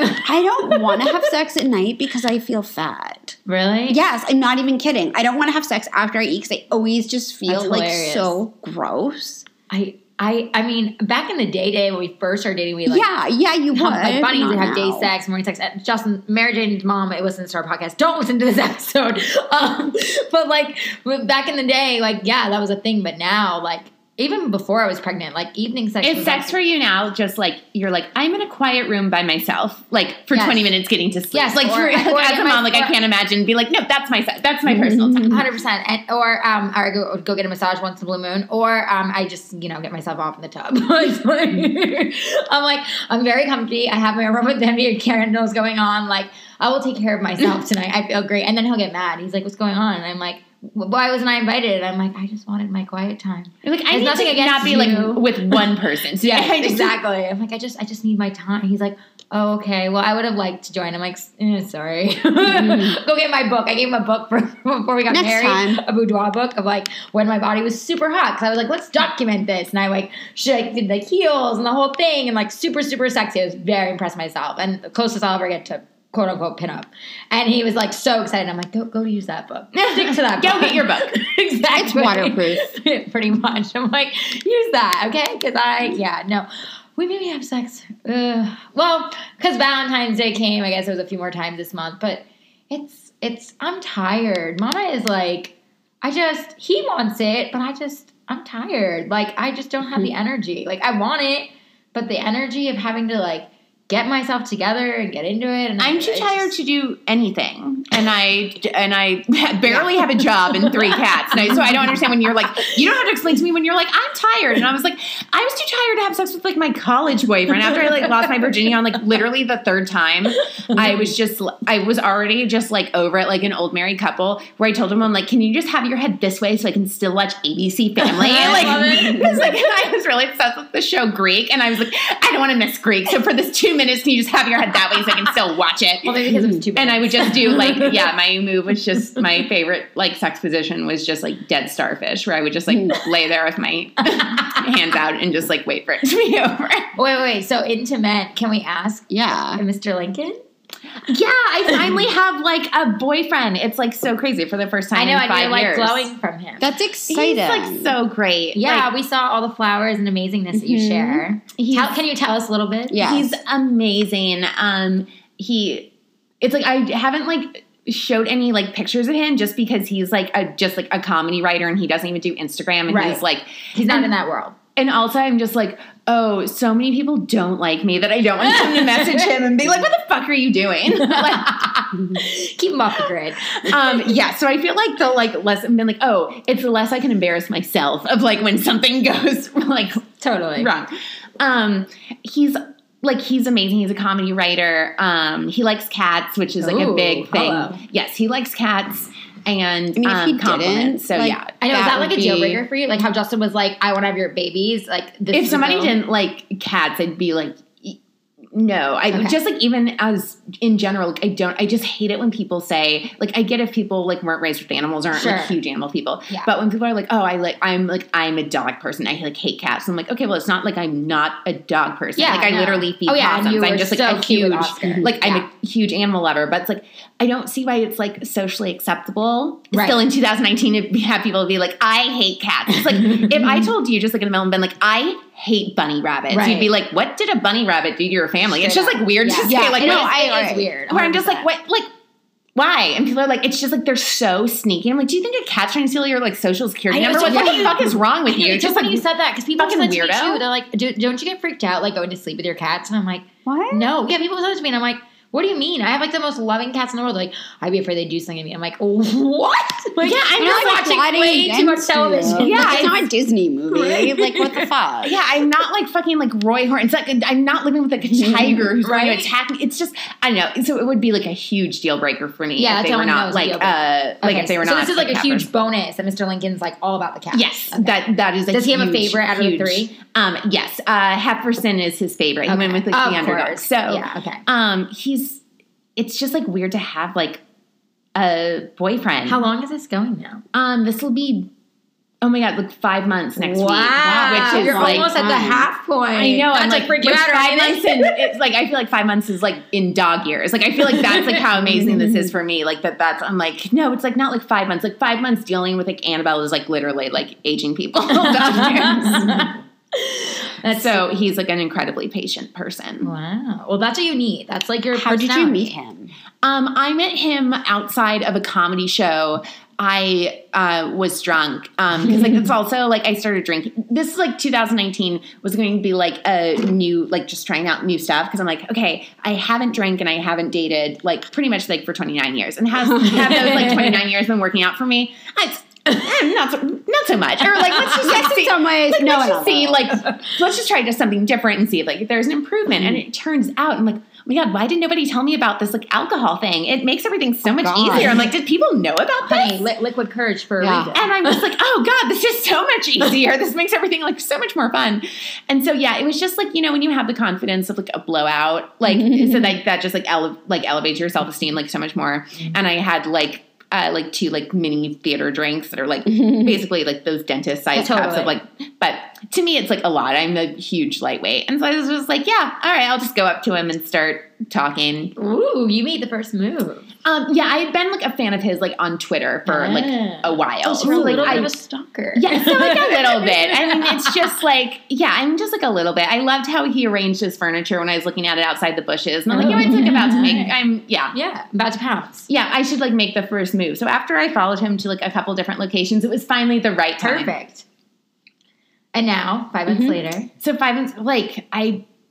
I don't want to have sex at night because I feel fat. Really? Yes, I'm not even kidding. I don't want to have sex after I eat because I always just feel That's like hilarious. so gross. I I I mean, back in the day, day when we first started dating, we like yeah, yeah, you would. have, like bunnies Not would have day now. sex, morning sex. And Justin, Mary Jane's mom, it listens to our podcast. Don't listen to this episode. Um, but like back in the day, like yeah, that was a thing. But now, like even before I was pregnant, like evening sex. Is was sex like, for you now just like you're like I'm in a quiet room by myself, like for Yes. twenty minutes getting to sleep? Yes, like or- for, or as get a my- mom, like I or- can't imagine be like, no, that's my se- that's my personal time. one hundred percent. And or um, or go go get a massage once in a blue moon, or um, I just you know get myself off in the tub. It's like- I'm like I'm very comfy. I have my aromatherapy. Karen knows going on. Like I will take care of myself tonight. I feel great. And then he'll get mad. He's like, "What's going on?" And I'm like, "Why wasn't I invited?" And I'm like, "I just wanted my quiet time." You're like I There's need nothing to against not be you. like with one person. So Yeah, I just- exactly. I'm like, I just, I just need my time. He's like, oh, okay. Well, I would have liked to join. I'm like, eh, sorry. Go get my book. I gave him a book for, before we got Next married, time. a boudoir book of like when my body was super hot. Because I was like, let's document this. And I like, she like did the heels and the whole thing and like super, super sexy. I was very impressed with myself and the closest I'll ever get to quote unquote pinup. And he was like so excited. I'm like, go, go to use that book. Stick to that book. Go get your book. Exactly. It's waterproof. Pretty much. I'm like, use that, okay? Because I, yeah, no. We maybe have sex. Ugh. Well, because Valentine's Day came. I guess it was a few more times this month. But it's, it's, I'm tired. Mama is like, I just, he wants it, but I just, I'm tired. Like, I just don't have the energy. Like, I want it, but the energy of having to, like, get myself together and get into it. And I'm I, too I tired just, to do anything, and I and I barely have a job and three cats. And I, so I don't understand when you're like, you don't have to explain to me when you're like, I'm tired, and I was like, I was too tired to have sex with like my college boyfriend after I like lost my virginity on like literally the third time. I was just I was already just like over it, like an old married couple where I told him, I'm like, can you just have your head this way so I can still watch A B C Family? Like, because like I was really obsessed with the show Greek, and I was like, I don't want to miss Greek, so for this two minutes, can you just have your head that way so I can still watch it? well, maybe because it was too bad. And I would just do like, yeah, my move was just, my favorite like sex position was just like dead starfish, where I would just like lay there with my hands out and just like wait for it to be over. Wait, wait, so into men, can we ask Yeah. Mister Lincoln? Yeah, I finally have like a boyfriend. It's like so crazy for the first time I know, in and five you're like years. glowing from him. That's exciting. He's like so great. Yeah, Like, we saw all the flowers and amazingness that you Mhm. share. he's, Tell, can you tell us a little bit? Yeah. he's amazing. Um, he, it's like I haven't like showed any like pictures of him just because he's like a just like a comedy writer and he doesn't even do Instagram and Right. he's like He's not and, in that world. And also I'm just like, oh, so many people don't like me that I don't want them to message him and be like, what the fuck are you doing? Like, Keep him off the grid. um, yeah, so I feel like the like less I've been like, oh, it's the less I can embarrass myself of like when something goes like Totally. wrong. Um, he's like he's amazing. He's a comedy writer. Um, he likes cats, which is like a Ooh, big thing. hello. Yes, he likes cats and I mean, if um, he compliments. didn't, So like, yeah, I know, is that would like a deal be- breaker for you? Like how Justin was like, I want to have your babies. Like this if is somebody a deal? didn't like cats, I'd be like, e- no. I Okay. just like even as in general, like, I don't. I just hate it when people say like I get if people like weren't raised with animals or aren't Sure. like huge animal people. Yeah. But when people are like, oh, I like I'm like I'm a dog person. I like hate cats. I'm like, okay, well, it's not like I'm not a dog person. Yeah, like I no. literally feed Oh, yeah, and possums. you I'm were just like so a cute with huge Oscar. like Yeah. I'm a huge animal lover. But it's like I don't see why it's like socially acceptable Right. still in two thousand nineteen to have people be like, I hate cats. It's like if I told you just like in the middle and been like, I hate bunny rabbits, Right. you'd be like, what did a bunny rabbit do to your family? it's Straight just up. like weird Yeah. to say Yeah, like no, what is- I- It is I- weird. where I'm just like, one hundred percent. what like why? And people are like, it's just like they're so sneaky. I'm like, do you think a cat's trying to steal your like social security I know, number? it's What so the funny. fuck is wrong with you? It's It's just just funny like you said that because people fucking said to me weirdo. too. They're like, Do, "Don't you get freaked out like going to sleep with your cats?" And I'm like, What? "No." Yeah, people said it to me, and I'm like, "What do you mean? I have like the most loving cats in the world." They're like, I'd be afraid they'd do something to me. I'm like, "Oh, what?" Like, Yeah, I'm you're just, like, watching plotting way too much against television. you. Yeah, Like, it's it's- not a Disney movie. Right. Like, what the fuck? yeah, I'm not like fucking like Roy Horn. It's like I'm not living with like a tiger who's going Right. to attack me. It's just I don't know. So it would be like a huge deal breaker for me Yeah, if they that's were how I know not it's a like deal uh breaker. like Okay, if they were so not. this is like a cat huge person. bonus that Mister Lincoln's like all about the cats. Yes, Okay. that that is. A Does he have a huge, favorite out of the huge- three? Um, yes, uh, Hefferson is his favorite. He Okay. went with like Of the underdog. course. So Yeah, okay. Um, he's. It's just like weird to have like a boyfriend. How long is this going now? Um, this will be. Oh my god! Like five months next week, Wow, which is you're like almost at the fine. half point. I know. Not I'm to like, freak you which out or five anything. months in, it's like I feel like five months is like in dog years. Like I feel like that's like how amazing this is for me. Like that. That's I'm like no, it's like not like five months. Like five months dealing with like Annabelle is like literally like aging people. dog years. That's So he's like an incredibly patient person. Wow. Well, that's what you need. That's like your How did you personality. meet him? Um, I met him outside of a comedy show. I uh, was drunk because like it's also like I started drinking. This is like two thousand nineteen was going to be like a new like just trying out new stuff because I'm like okay I haven't drank and I haven't dated like pretty much like for twenty-nine years and has have those like twenty-nine years been working out for me? I, eh, not so, not so much or like let's just Yes, like, in see, some ways. like, no, let's in just see others. like let's just try just something different and see if like if there's an improvement and it turns out I'm like oh my god, why did nobody tell me about this like alcohol thing? It makes everything so much God. easier. I'm like, did people know about this? Honey, li- liquid courage for Yeah. a reason. And I'm just like, oh god, this is so much easier. This makes everything like so much more fun. And so yeah, it was just like you know when you have the confidence of like a blowout, like so like that just like ele- like elevates your self esteem like so much more. And I had like. Uh, like two like mini theater drinks that are like basically like those dentist sized Totally. cups of like but to me it's like a lot. I'm a huge lightweight and so I was just like yeah all right I'll just go up to him and start talking. Ooh, you made the first move. Um yeah I had been like a fan of his like on Twitter for like Ah. a while. Oh, so you're a So, like, little I- bit of a stalker. Yeah, so like a little bit. I mean, it's just like, yeah, I'm just like a little bit. I loved how he arranged his furniture when I was looking at it outside the bushes. And I'm like, Oh, oh, it's like about to make, yeah. I'm, yeah. Yeah, I'm about to pounce. Yeah, I should like make the first move. So after I followed him to like a couple different locations, it was finally the right time. Perfect. And now, five months Mhm. later. So five months, like, I,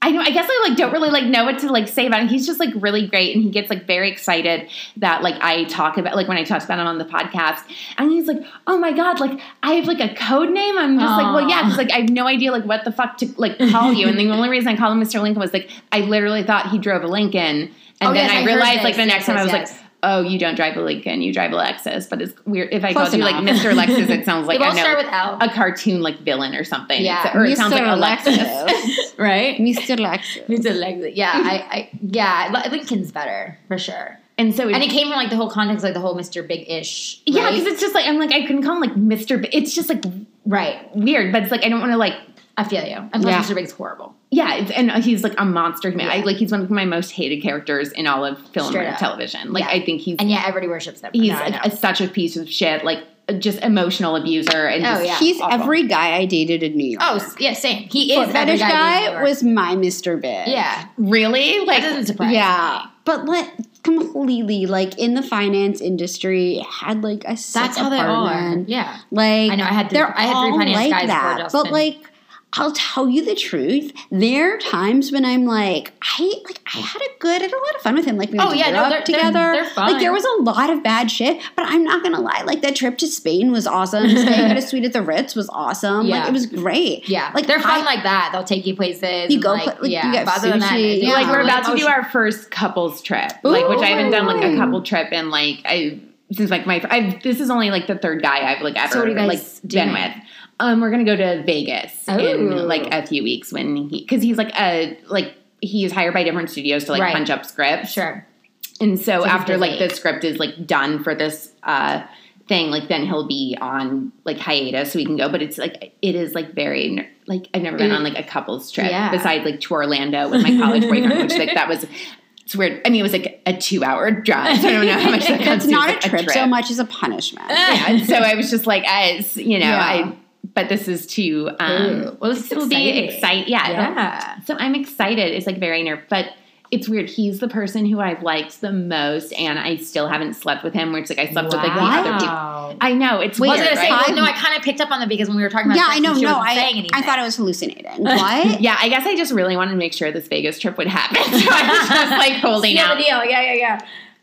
I know. I guess I like don't really like know what to like say about him. He's just like really great, and he gets like very excited that like I talk about like when I talked about him on the podcast, and he's like, "Oh my god, like I have like a code name." I'm just Aww. like, "Well, yeah," because like I have no idea like what the fuck to like call you, and the only reason I called him Mister Lincoln was like I literally thought he drove a Lincoln, and Oh, then yes, I I heard realized like this. the next Yes, time I was yes, like. Oh, you don't drive a Lincoln, you drive a Lexus. But it's weird. If I Close called you like enough. Mister Lexus, it sounds like They I both know start with L. a cartoon like villain or something. Yeah. It's- or it sounds like a Mister Lexus. right? Mister Lexus. Mister Lexus. Yeah, I, I, yeah, Lincoln's better for sure. And so, And it came from like the whole context, like the whole Mister Big-ish. yeah, right? because it's just like I'm like I couldn't call him like Mister B- it's just like right. weird, but it's like I don't want to like I feel you. And plus, Yeah. Mister Big's horrible. yeah, it's, and he's like a monster human. Yeah. I like he's one of my most hated characters in all of film Straight and up. television. Like Yeah. I think he's And yeah, everybody worships him. he's No, I a, know. a- such a piece of shit. Like just emotional abuser and Oh, just yeah. He's awful. every guy I dated in New York. Oh, s- yeah, same. He Foot is fetish every guy. in New guy York. was my Mister Big. yeah. really like That doesn't surprise Yeah, me. but like completely like in the finance industry had like a sick That's how they are. apartment. Yeah. Like I know, I had three- they're I had three all finance like guys before that. Justin. But like I'll tell you the truth. There are times when I'm like, I like I had a good, I had a lot of fun with him. Like we went Oh, to yeah, no, Europe they're- they're- together. they're fun. Like there was a lot of bad shit, but I'm not gonna lie. Like that trip to Spain was awesome. Staying at a suite at the Ritz was awesome. Yeah. Like it was great. Yeah. like they're fun I- like that. They'll take you places. You and, go like, pla- like, yeah. you get but other than that, sushi. yeah, like we're about to oh, do shit. our first couples trip, like which I haven't done like a Ooh. couple trip in like I since like my I've, this is only like the third guy I've like ever So what are you guys like been doing? with. Um, we're gonna go to Vegas Ooh. in like a few weeks when he because he's like a like he's hired by different studios to like Right. punch up scripts. Sure. And so, So he's after like busy. the script is like done for this uh thing, like then he'll be on like hiatus so we can go. But it's like it is like very ner- like I've never been Mm. on like a couples trip Yeah. besides like to Orlando with my college boyfriend, which like that was it's weird. I mean, it was like a two hour drive, so I don't know how much that comes It's to, not a like, trip, so much as a punishment. Yeah, and so I was just like, as you know, Yeah. I. But this is to um, Ooh. Well, this is it'll be exciting. exciting. Yeah, Yeah. so I'm excited. It's like very nerve, but it's weird. He's the person who I've liked the most, and I still haven't slept with him. Where it's like I slept with like the other people. Wow. I know it's Wait, I was weird, gonna say, right? well, no, I kind of picked up on that because when we were talking about Yeah, sex I know. and she No, wasn't I saying anything. I thought I was hallucinating. What? Yeah, I guess I just really wanted to make sure this Vegas trip would happen, so I was just like holding Seal out. the deal. Yeah, yeah, yeah.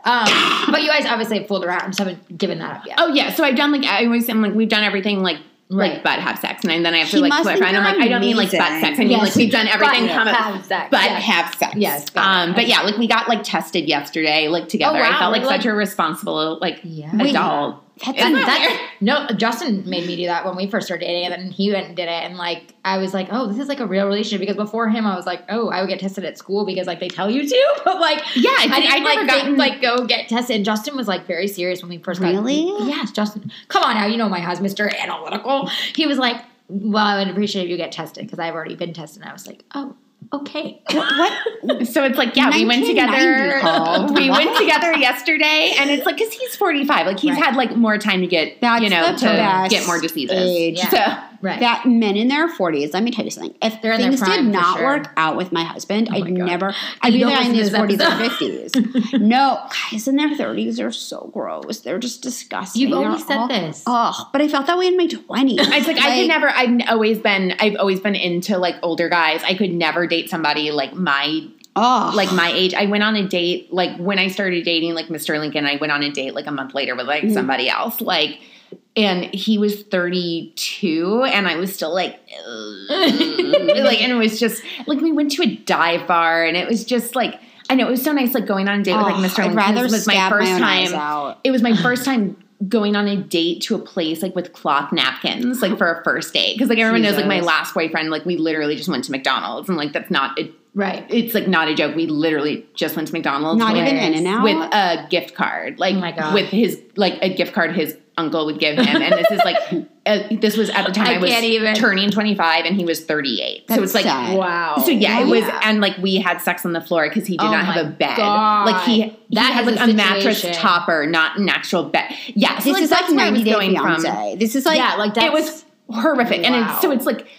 Um, but you guys obviously have fooled around, so haven't given that up yet. Oh yeah, so I've done like I always am like we've done everything like. Right. Like butt have sex, and then I have to He like must clarify. think And I'm you're like, I don't mean like butt amazing. sex. I mean Yes. like we've done everything. Butt Come have sex, but yes. have sex. Yes, got it. Um, but yeah, like we got like tested yesterday, like together. Oh, wow. I felt like Like- such a responsible like Yeah. Wait, adult. That's Isn't And that that's weird? no. Justin made me do that when we first started dating, and then he went and did it. And like, I was like, oh, this is like a real relationship. Because before him, I was like, oh, I would get tested at school because like they tell you to. But like, Yeah, I, I think didn't I'd never like gotten think, like go get tested. And Justin was like very serious when we first got. Really? Yes, Justin. Come on now, you know my husband, Mister Analytical. He was like, well, I would appreciate if you get tested because I've already been tested. And I was like, oh, okay. what? So it's like, yeah, we went nineteen ninety together. called. We What? went together yesterday, and it's like because he's forty-five, like he's Right. had like more time to get, That's you know, the to best get more diseases. age. Yeah. So Right. That men in their forties, let me tell you something. If They're in their things prime, did for not sure. work out with my husband, Oh I'd my God. never. I'd be You the don't guy in listen his to forties this or episode. fifties. No, guys in their thirties are so gross. They're just disgusting. You've They're always said all- this. Oh, but I felt that way in my twenties. It's like, I could never. I've always been. I've always been into like older guys. I could never date somebody like my Oh, like my age. I went on a date like when I started dating like Mister Lincoln. I went on a date like a month later with like Mm. somebody else. Like, and he was thirty-two, and I was still like, ugh. like, and it was just like we went to a dive bar, and it was just like. I know it was so nice, like going on a date with like Oh, Mister I'd Lincoln. rather It was my stab first my own eyes time. out. It was my first time going on a date to a place like with cloth napkins, like for a first date. Because like everyone knows, like my Jesus. last boyfriend, like we literally just went to McDonald's, and like that's not. It, Right. it's like not a joke. We literally just went to McDonald's. Not with, even In-N-Out? with a gift card, like Oh my God. with his like a gift card his uncle would give him. And this is like uh, this was at the time I I, was can't even. turning twenty-five, and he was thirty-eight. so That's it's like sad. Wow. so yeah, it Oh, was, yeah. and like we had sex on the floor because he did Oh not have my a bed. God. Like he, he That had is like a a, mattress situation. topper, not an actual bed. Yeah, so This like, is that's like where I was ninety Day going Fiance. from. This is like yeah, like that's It was horrific, and Wow. it's, so it's like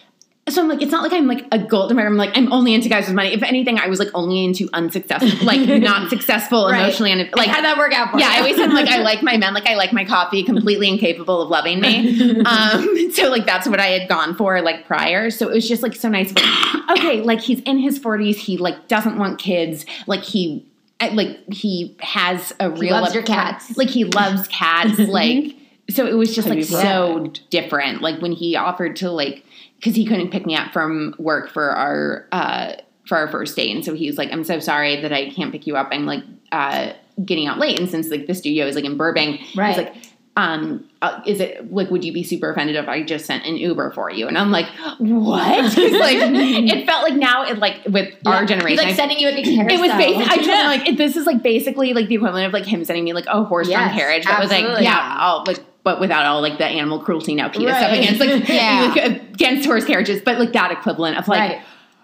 So I'm like, it's not like I'm like a gold member. I'm like, I'm only into guys with money. If anything, I was like only into unsuccessful, like not successful Right. emotionally. And like, How'd that work out for yeah, you? I always said like, I like my men, like I like my coffee, completely incapable of loving me. Um, so like, that's what I had gone for like prior. So it was just like so nice. Like, okay. Like he's in his forties. He like doesn't want kids. Like he, like he has a real, loves your cats. Like he loves cats. Like, so it was just Could like be so different. Like when he offered to like, because he couldn't pick me up from work for our uh, for our first date, and so he was like, "I'm so sorry that I can't pick you up. I'm like uh, getting out late, and since like the studio is like in Burbank, Right. he's like, um, uh, is it like would you be super offended if I just sent an Uber for you?" And I'm like, "What?" He's like, it felt like now it like with Yeah. our generation, He's like I- sending you a carousel. it was basically, I told him, like, it- this is, like, basically, like, the equivalent of, like, him sending me, like, a horse-drawn Yes, carriage. That was, like, absolutely. yeah, all, like, but without all, like, the animal cruelty now PETA stuff Right. against, like, Yeah. like, against horse carriages. But, like, that equivalent of, like, Right.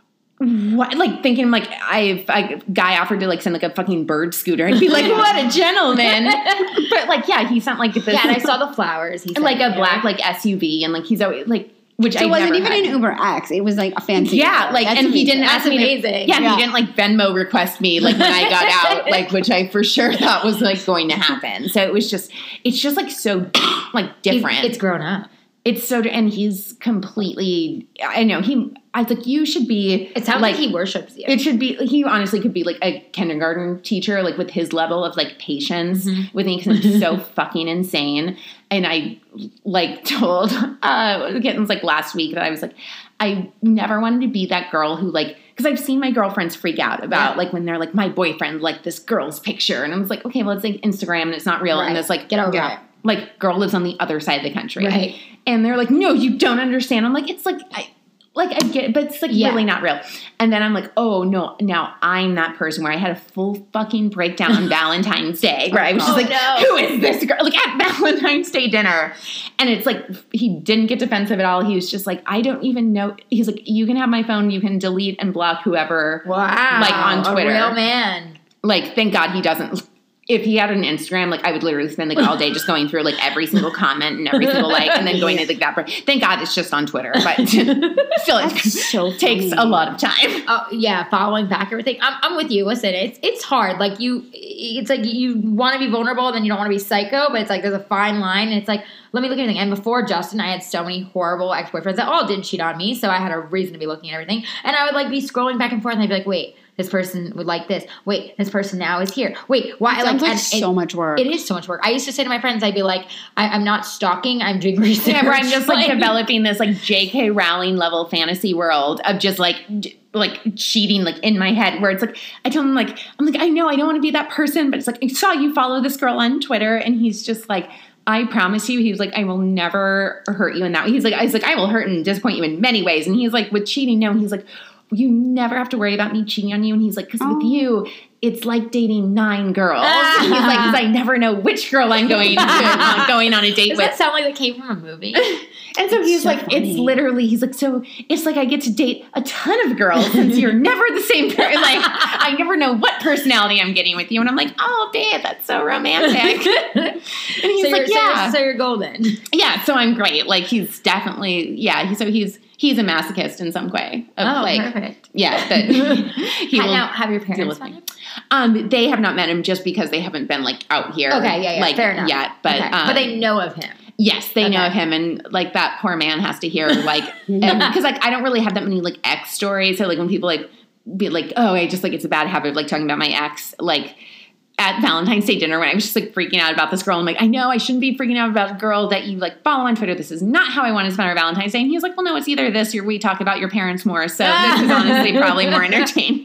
what, like, thinking, like, I, I, guy offered to, like, send, like, a fucking bird scooter. I'd be like, what a gentleman. But, like, yeah, he sent, like, this. Yeah, and I saw the flowers. He like, sent a you. black, like, S U V. And, like, he's always, like, which So I it wasn't never even had. an Uber X. It was like a fancy. Yeah, Uber. like, That's and he amazing. didn't That's ask me to- amazing. yeah, Yeah. he didn't like Venmo request me like when I got out, like which I for sure thought was like going to happen. So it was just, it's just like so like different. It's grown up. It's so, and he's completely. I know he. I was like, you should be. It sounds like, he worships you. It should be. He honestly could be like a kindergarten teacher, like with his level of like patience Mm-hmm. with me, because he's so fucking insane. And I like told uh kittens like last week that I was like, I never wanted to be that girl who like, because I've seen my girlfriends freak out about Yeah. like when they're like, my boyfriend like this girl's picture, and I was like, okay, well it's like Instagram and it's not real, Right. and this like Get over yeah, it. like girl lives on the other side of the country, Right. and they're like, no, you don't understand. I'm like, it's like I. Like I get it, but it's like Yeah. really not real. And then I'm like, oh no, now I'm that person where I had a full fucking breakdown on Valentine's Day where I was just Oh, like, no. who is this girl? Like at Valentine's Day dinner. And it's like, he didn't get defensive at all. He was just like, I don't even know. He's like, you can have my phone. You can delete and block whoever. Wow. Like, on Twitter. A real man. Like, thank God he doesn't. If he had an Instagram, like I would literally spend like all day just going through like every single comment and every single like, and then going to like that. per- Thank God it's just on Twitter, but still it That's so takes funny. a lot of time. Oh yeah, following back everything. I'm, I'm with you. Listen, it's it's hard. Like you, it's like you want to be vulnerable, then you don't want to be psycho. But it's like there's a fine line. And it's like, let me look at everything. And before Justin, I had so many horrible ex boyfriends that all did cheat on me. So I had a reason to be looking at everything. And I would like be scrolling back and forth, and I'd be like, wait, this person would like this. Wait, this person now is here. Wait, why? It sounds like and- so and much work. It is so much work. I used to say to my friends, I'd be like, I, I'm not stalking. I'm doing research. Yeah, where I'm just like developing this like J K Rowling level fantasy world of just like j- like cheating like in my head, where it's like I told him like I'm like I know I don't want to be that person, but it's like I saw you follow this girl on Twitter, and he's just like, I promise you, he was like, I will never hurt you in that way. He's like, I was like, I will hurt and disappoint you in many ways, and he's like, with cheating, no, he's like, you never have to worry about me cheating on you, and he's like, because Oh. with you, it's like dating nine girls. And he's like, because I never know which girl I'm going to, uh, going on a date Does with. that sound like that came from a movie? And so he's so like, funny. it's literally, he's like, so it's like I get to date a ton of girls since you're never the same person. Like, I never know what personality I'm getting with you. And I'm like, oh, babe, that's so romantic. And he's so like, you're, yeah. So, so you're golden. Yeah, so I'm great. Like, he's definitely, yeah, he, so he's he's a masochist in some way. Of Oh, like, perfect. yeah, that he Ha- will now, have your deal parents with met me. him? Um, they have not met him just because they haven't been, like, out here. Okay, yeah, yeah, like, fair enough. yet. But, Okay. um, but they know of him. yes, they know Okay. of him, and like that poor man has to hear like because like I don't really have that many like ex stories. So like when people like be like, oh, I just like it's a bad habit of like talking about my ex, like at Valentine's Day dinner when I was just like freaking out about this girl. I'm like, I know I shouldn't be freaking out about a girl that you like follow on Twitter. This is not how I want to spend our Valentine's Day. And he's like, well, no, it's either this or we talk about your parents more. So this is honestly probably more entertaining.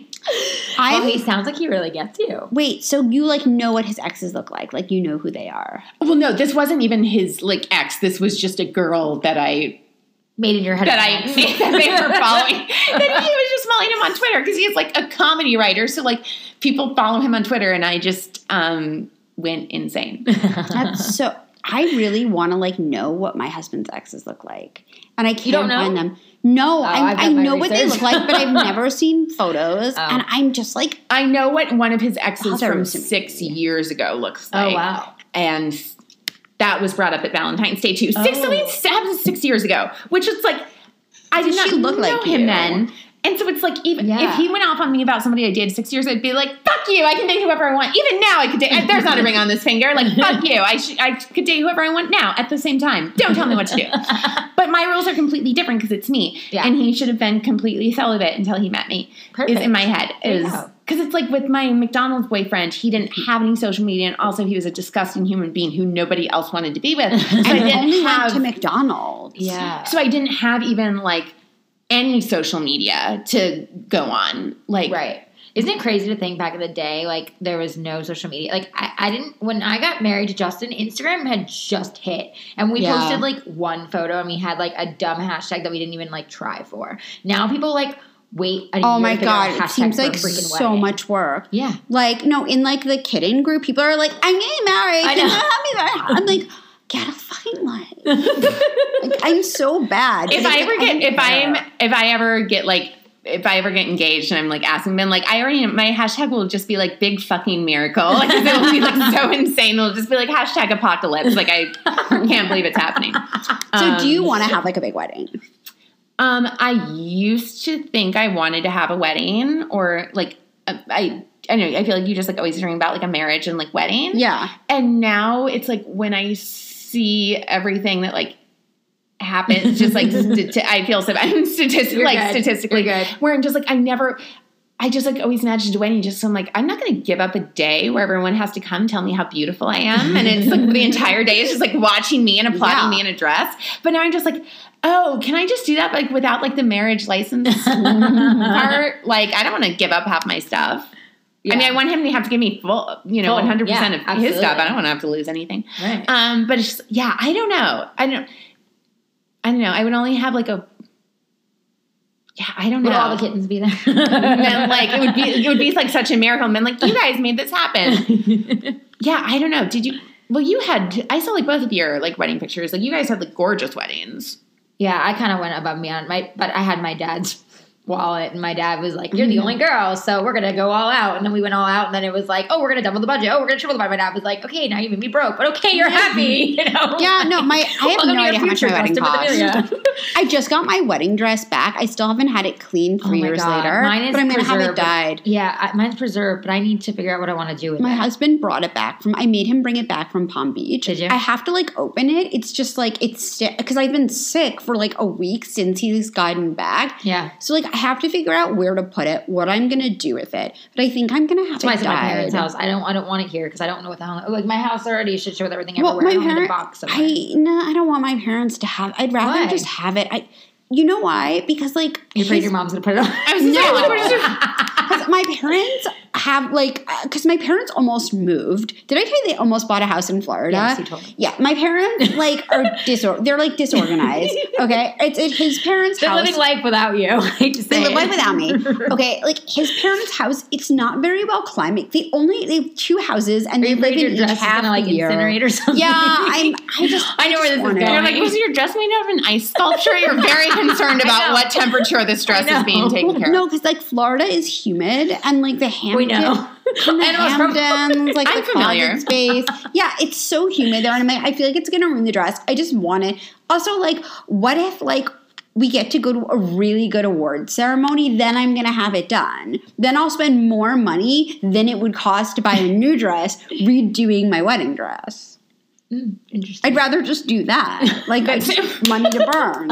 I Well, he sounds like he really gets you. wait. So you like know what his exes look like? Like you know who they are? Well, no, this wasn't even his like ex. This was just a girl that I Made in your head. that I that they were following. That he was just following him on Twitter because he's like a comedy writer. So like people follow him on Twitter, and I just um, went insane. That's so. I really want to like know what my husband's exes look like, and I can't don't know? find them. No, I've I, I done my know what they research. look like, but I've never seen photos, Oh. and I'm just like, I know what one of his exes from Bothers me. six years ago looks like. Oh, wow. And that was brought up at Valentine's Day too. Six, Oh. something happened six years ago, which is like. I did Does not she look know like him you? then. And so it's like, even Yeah. if he went off on me about somebody I dated six years, I'd be like, fuck you. I can date whoever I want. Even now I could date. There's not a ring on this finger. Like, fuck you. I, sh- I could date whoever I want now at the same time. Don't tell me what to do. But my rules are completely different because it's me. Yeah. And he should have been completely celibate until he met me. Perfect. Is in my head. There you Is go. Because it's like with my McDonald's boyfriend, he didn't have any social media. And also he was a disgusting human being who nobody else wanted to be with. So And I I didn't only have, went to McDonald's. Yeah. so I didn't have even like any social media to go on. Like, Right. Isn't it crazy to think back in the day, like, there was no social media? Like, I, I didn't, when I got married to Justin, Instagram had just hit. And we Yeah. posted, like, one photo and we had, like, a dumb hashtag that we didn't even, like, try for. Now people, like, wait a Oh year my to figure out a god, it hashtag seems for a like freaking so wedding. much work. Yeah. Like, no, in like the kidding group, people are like, I'm getting married. I Can know. you help me marry? I'm like, get a fucking life. Like, I'm so bad. if But I it's ever like, get, don't if I'm, care. if I ever get like, if I ever get engaged and I'm like asking them, like, I already, my hashtag will just be like big fucking miracle. Like, it will be like so insane. It'll just be like hashtag apocalypse. Like, I can't believe it's happening. So do you Um, want to have like a big wedding? Um, I used to think I wanted to have a wedding or like, uh, I, I know, I feel like you just like always dream about like a marriage and like wedding. Yeah. And now it's like when I see everything that like happens, just like st- I feel so I'm statistic You're like good. statistically You're good. where I'm just like I never. I just like always imagined a wedding. Just so I'm like I'm not going to give up a day where everyone has to come tell me how beautiful I am, and it's like the entire day is just like watching me and applauding Yeah. me in a dress. But now I'm just like, oh, can I just do that like without like the marriage license part? Like I don't want to give up half my stuff. I mean, I want him to have to give me full, you know, Full, one hundred percent yeah, of his stuff. absolutely. I don't want to have to lose anything. Right. Um, but it's just, yeah, I don't know. I don't, I don't know. I would only have like a, yeah, I don't know. Would all the kittens be there? Men, like it would be, it would be like such a miracle. Men, like you guys made this happen. Yeah, I don't know. Did you? Well, you had. I saw like both of your like wedding pictures. Like you guys had like gorgeous weddings. Yeah, I kind of went above and beyond. My, but I had my dad's wallet, and my dad was like, "You're the only girl, so we're gonna go all out." And then we went all out, and then it was like, "Oh, we're gonna double the budget. Oh, we're gonna triple the budget." My dad was like, "Okay, now you made me broke, but okay, you're happy." You know? Yeah, no, my I have Welcome no to your idea how much my future, wedding Justin cost. Amelia. I just got my wedding dress back. I still haven't had it cleaned three Oh my years God. later. Mine is but I'm gonna have it preserved. dyed. Yeah, I, mine's preserved, but I need to figure out what I want to do with My it. husband brought it back from. I made him bring it back from Palm Beach. Did you? I have to like open it. It's just like it's because I've been sick for like a week since he's gotten back. Yeah. So like I have to figure out where to put it, what I'm gonna do with it. But I think I'm gonna have That's why I it said my dyed. parents' house. I don't. I don't want it here because I don't know what the hell. Like my house already should show with everything Well, everywhere. my I don't need a parents. box somewhere. I no, I don't want my parents to have. I'd rather Why? just have it. I. You know why? Because like You're afraid his- your mom's gonna put it on. I was gonna say, like, what is your- 'Cause my parents have like because my parents almost moved. Did I tell you they almost bought a house in Florida? Yes, you told me. Yeah, my parents like are disor- they're like disorganized. Okay, it's it, his parents' They're house. living life without you. I hate to say They live it. life without me. Okay, like his parents' house, it's not very well climbed. They only they have two houses and Are they you live afraid in your each dress is half gonna like the year. incinerate or something? Yeah, I'm. I just. I know where this is wanna- going. You're like, was your dress made out of an ice sculpture? You're very concerned about know. what temperature this dress I know. is being taken care of. No, because like Florida is humid and like the Hamptons. We know. And the Animals from- Hamptons, like I'm the familiar. closet space. Yeah, it's so humid there, and I'm like, I feel like it's gonna ruin the dress. I just want it. Also, like, what if like we get to go to a really good award ceremony? Then I'm gonna have it done. Then I'll spend more money than it would cost to buy a new dress redoing my wedding dress. Mm, interesting. I'd rather just do that. Like, I just money to burn.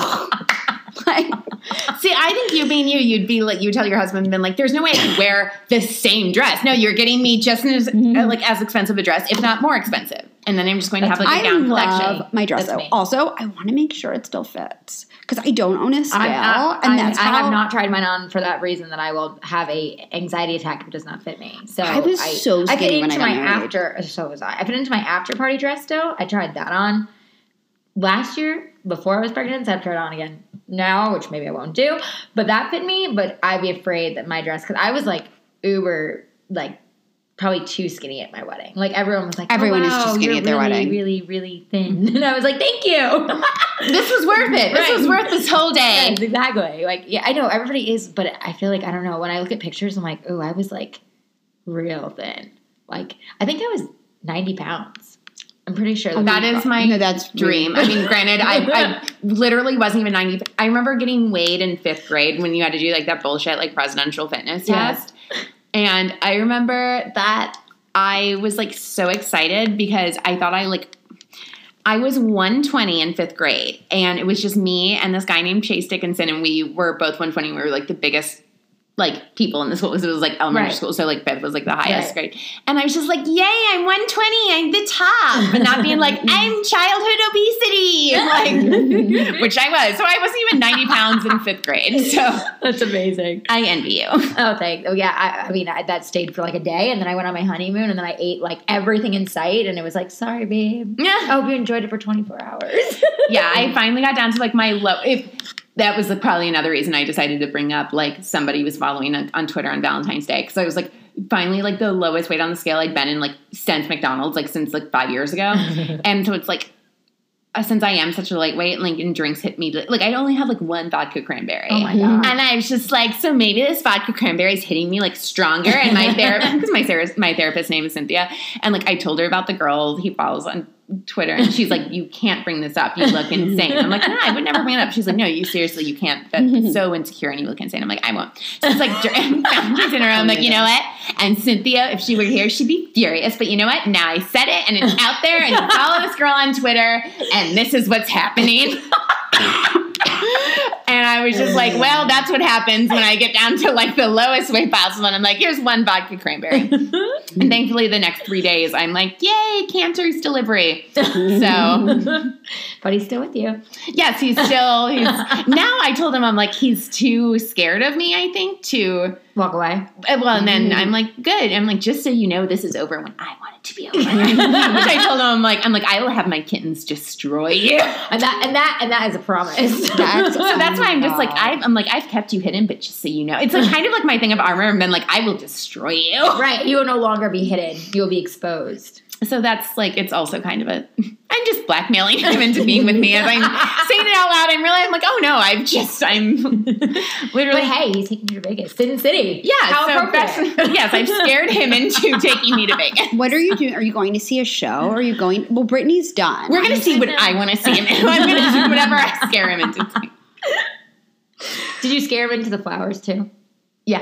Like, See, I think you being you, you'd be like, you would tell your husband, been like, there's no way I could wear the same dress. No, you're getting me just as, uh, like as expensive a dress, if not more expensive. And then I'm just going to have like a I gown love collection. my dress That's though. me. Also, I want to make sure it still fits because I don't own a scale, I'm not- and I, that's I how have not tried mine on for that reason that I will have a anxiety attack if it does not fit me. So I was so I fit skinny when into I got my married. after. So was I. I fit into my after party dress though. I tried that on last year before I was pregnant. So I've tried it on again now, which maybe I won't do. But that fit me. But I'd be afraid that my dress because I was like uber like. Probably too skinny at my wedding. Like everyone was like, Everyone oh, is too wow, skinny you're at their really, wedding. Really, really thin. And I was like, thank you. This was worth it. This Right. was worth this whole day. Yes, exactly. Like, yeah, I know everybody is, but I feel like I don't know. When I look at pictures, I'm like, oh, I was like real thin. Like, I think I was ninety pounds. I'm pretty sure that, that is my no, that's dream. I mean, granted, I, I literally wasn't even ninety. I remember getting weighed in fifth grade when you had to do like that bullshit like presidential fitness Yeah. test. And I remember that I was like so excited because I thought I like, I was one twenty in fifth grade and it was just me and this guy named Chase Dickinson and we were both one twenty. We were like the biggest like people in the school. It was like elementary Right. school. So like fifth was like the highest Right. grade. And I was just like, yay, I'm one twenty. I'm the top. But not being like, I'm childhood obesity. Like, which I was. So I wasn't even ninety pounds in fifth grade. So That's amazing. I envy you. Oh, thanks. Oh, yeah. I, I mean, I, that stayed for like a day, and then I went on my honeymoon, and then I ate like everything in sight, and it was like, sorry, babe. I hope you enjoyed it for twenty-four hours. Yeah, I finally got down to like my low. If that was like probably another reason I decided to bring up like somebody was following on, on Twitter on Valentine's Day because I was like finally like the lowest weight on the scale I'd been in like since McDonald's like since like five years ago, and so it's like uh, since I am such a lightweight, like and drinks hit me like I only had like one vodka cranberry. Oh my god! And I was just like, so maybe this vodka cranberry is hitting me like stronger. And my therapist, because my therapist, my therapist's name is Cynthia, and like I told her about the girl he follows on Twitter, and she's like, you can't bring this up. You look insane. I'm like, no, I would never bring it up. She's like, no, you seriously, you can't. That's so insecure, and you look insane. I'm like, I won't. So it's like, she's in her room. I'm like, you know what? And Cynthia, if she were here, she'd be furious. But you know what? Now I said it, and it's out there, and you follow this girl on Twitter, and this is what's happening. And I was just like, well, that's what happens when I get down to like the lowest weight possible. And I'm like, here's one vodka cranberry. And thankfully the next three days I'm like, yay, Cantor's delivery. So. But he's still with you. Yes, he's still, he's, now I told him, I'm like, he's too scared of me, I think, to. Walk away. Well, and then I'm like, good. I'm like, just so you know, this is over when I want it to be over. Which I told him, I'm like, I'm like, I will have my kittens destroy you. And that and that and that is a promise. That's, So that's why I'm just like, God. I've, I'm like, I've kept you hidden, but just so you know, it's like kind of like my thing of armor, and then like, I will destroy you. Right. You will no longer be hidden. You will be exposed. So that's like, it's also kind of a, I'm just blackmailing him into being with me as I'm saying it out loud. I'm really, I'm like, oh no, I've just, I'm literally. But hey, he's taking you to Vegas. Sin City. Yeah, How so appropriate. that's, yes, I've scared him into taking me to Vegas. What are you doing? Are you going to see a show? Or are you going? Well, Brittany's done. We're going to see what I want to see him in. I'm going to do whatever I scare him into. Did you scare him into the flowers too? Yeah.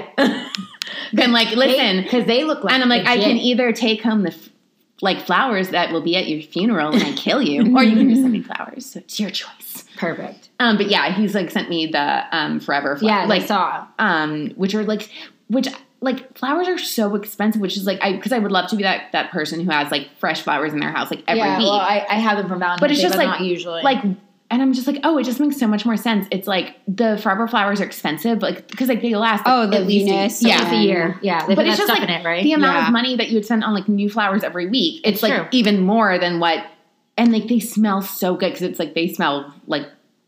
Then like, listen. Because they, they look like And I'm like, I legit. can either take home the f- like flowers that will be at your funeral when I kill you, or you can just send me flowers. So it's your choice. Perfect. Um, but yeah, he's like sent me the um forever flowers. Yeah, like I saw. um, which are like, which like flowers are so expensive. Which is like, I because I would love to be that that person who has like fresh flowers in their house like every yeah, week. well, I, I have them from Valentine's But it's Day, just but like not usually. like. And I'm just like, oh, it just makes so much more sense. It's like the forever flowers are expensive, like because like they last. Like, Oh, the at least a- Venus. yeah. Once a year. Yeah. They But put it's that just stuff like in it, right? the amount Yeah. of money that you would spend on like new flowers every week. It's, It's like true. even more than what, and like they smell so good because it's like they smell like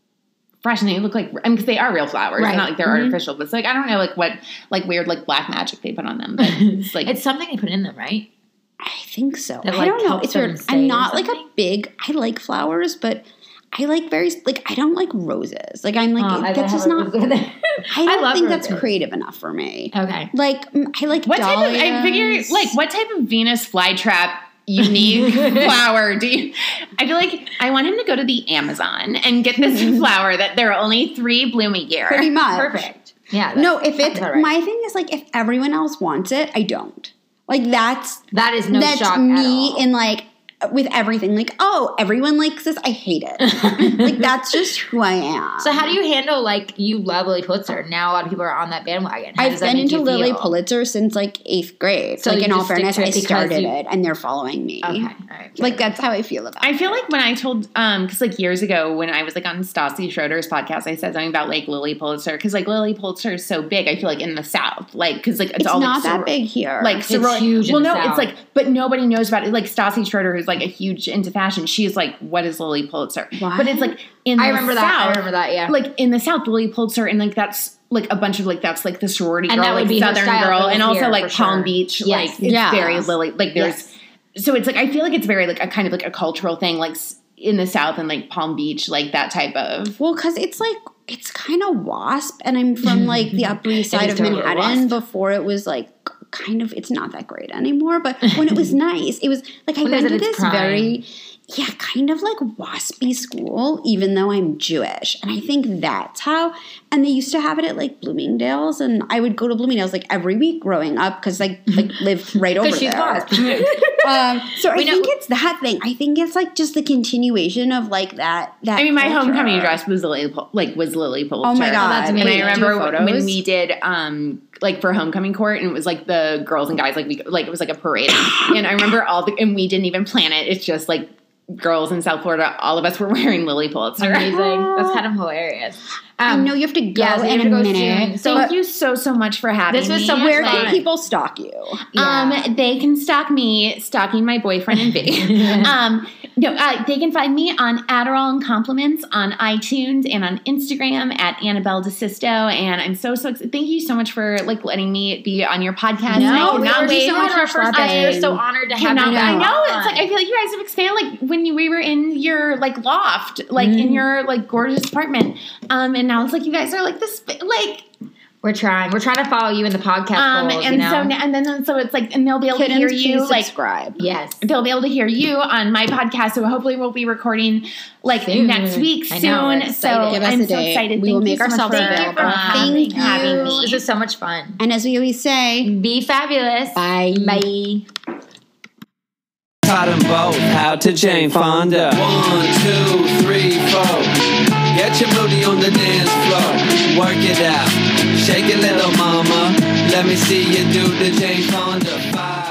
fresh and they look like, I mean, because they are real flowers, Right. not like they're Mhm. artificial. But it's like I don't know like what like weird like black magic they put on them. But it's like It's something they put in them, right? I think so. That, I like, don't know. helps It's them weird. stay I'm or not like a something? big. I like flowers, but I like very like I don't like roses. Like I'm like Oh, I that's have just a not. rose over there. I don't love think that's roses. creative enough for me. Okay. Like mm, I like what type of I dahlias. figure like what type of Venus flytrap unique flower do you I feel like I want him to go to the Amazon and get this flower that there are only three bloom a year. Pretty much. Perfect. Yeah. No, if it's about right. my thing is like if everyone else wants it, I don't. Like that's That is no that's shock me at all. in like with everything. Like oh, everyone likes this. I hate it. Like that's just who I am. So how do you handle like you love Lily Pulitzer? Now a lot of people are on that bandwagon. How I've does that been make into you Lily feel? Pulitzer since like eighth grade. So like you in all just stick fairness, to it I because started you- it and they're following me. Okay. All right. Like that's how I feel about I it. feel like when I told, um, because like years ago when I was like on Stassi Schroeder's podcast, I said something about like Lily Pulitzer because like Lily Pulitzer is so big. I feel like in the South, like because like it's, It's all not like, that big here. Like It's soror- huge in Well, the no, South. it's like, but nobody knows about it. Like Stassi Schroeder, who's like a huge into fashion. She's like, what is Lily Pulitzer? What? But it's like in I the remember South, that. I remember that. Yeah. like in the South, Lily Pulitzer, and like that's like a bunch of like that's like the sorority And girl, that would like be her Southern style girl, goes and also here, like for Palm sure. Beach, Yes. like it's Yes. very Lily. Like there's, Yes. so it's like I feel like it's very like a kind of like a cultural thing, like s- in the South and like Palm Beach, like that type of. Well, because it's like it's kind of WASP, and I'm from like the Upper East It Side is of totally Manhattan WASP. before it was like kind of, it's not that great anymore. But when it was nice, it was like I When it went was to at its this prime. very, yeah, kind of like waspy school, even though I'm Jewish. And I think that's how, and they used to have it at like Bloomingdale's, and I would go to Bloomingdale's like every week growing up because I like lived right over Because she's there. wasp. Um, so I We know- think it's that thing. I think it's like just the continuation of like that. That I mean, my culture. homecoming dress was Lily, Pul- like was Lily Pulitzer. Oh my god, that's And amazing. I Do remember photos? when we did, um, like for homecoming court, and it was like the girls and guys, like we, like it was like a parade. And I remember all the, and we didn't even plan it. It's just like girls in South Florida, all of us were wearing Lily Pulitzer. Amazing. That's kind of hilarious. I Um, know you have to go yeah, so you in have to a go minute. soon. So- Thank you so, so much for having This was me. so much Where fun. can people stalk you? Yeah. Um, they can stalk me, stalking my boyfriend and B. um, no, uh, they can find me on Adderall and Compliments on iTunes and on Instagram at Annabelle DeSisto. And I'm so, so excited. Thank you so much for like letting me be on your podcast. No, I we cannot were wait. so much our first guest. We were so honored to have Cannot- you. I back know. on. It's like I feel like you guys have expanded. Like when you, we were in your like loft, like in your like gorgeous apartment, um, and now it's like you guys are like this, like We're trying. We're trying to follow you in the podcast um, goals, and you know? so now, and then so it's like, and they'll be able Kittens, to hear you please like. subscribe. yes. They'll be able to hear you on my podcast, so hopefully we'll be recording like Soon. next week I soon. know, we're so excited. Give us I'm a so date. excited. We Thank will you make so much ourselves for, available. um, Thank having you. me. This was so much fun. And as we always say, Be fabulous. bye. Bye. Taught them both how to Jane Fonda. One, two, three, four. Get your booty on the dance floor. Work it out. Shake it, little mama. Let me see you do the Jane Fonda. Five.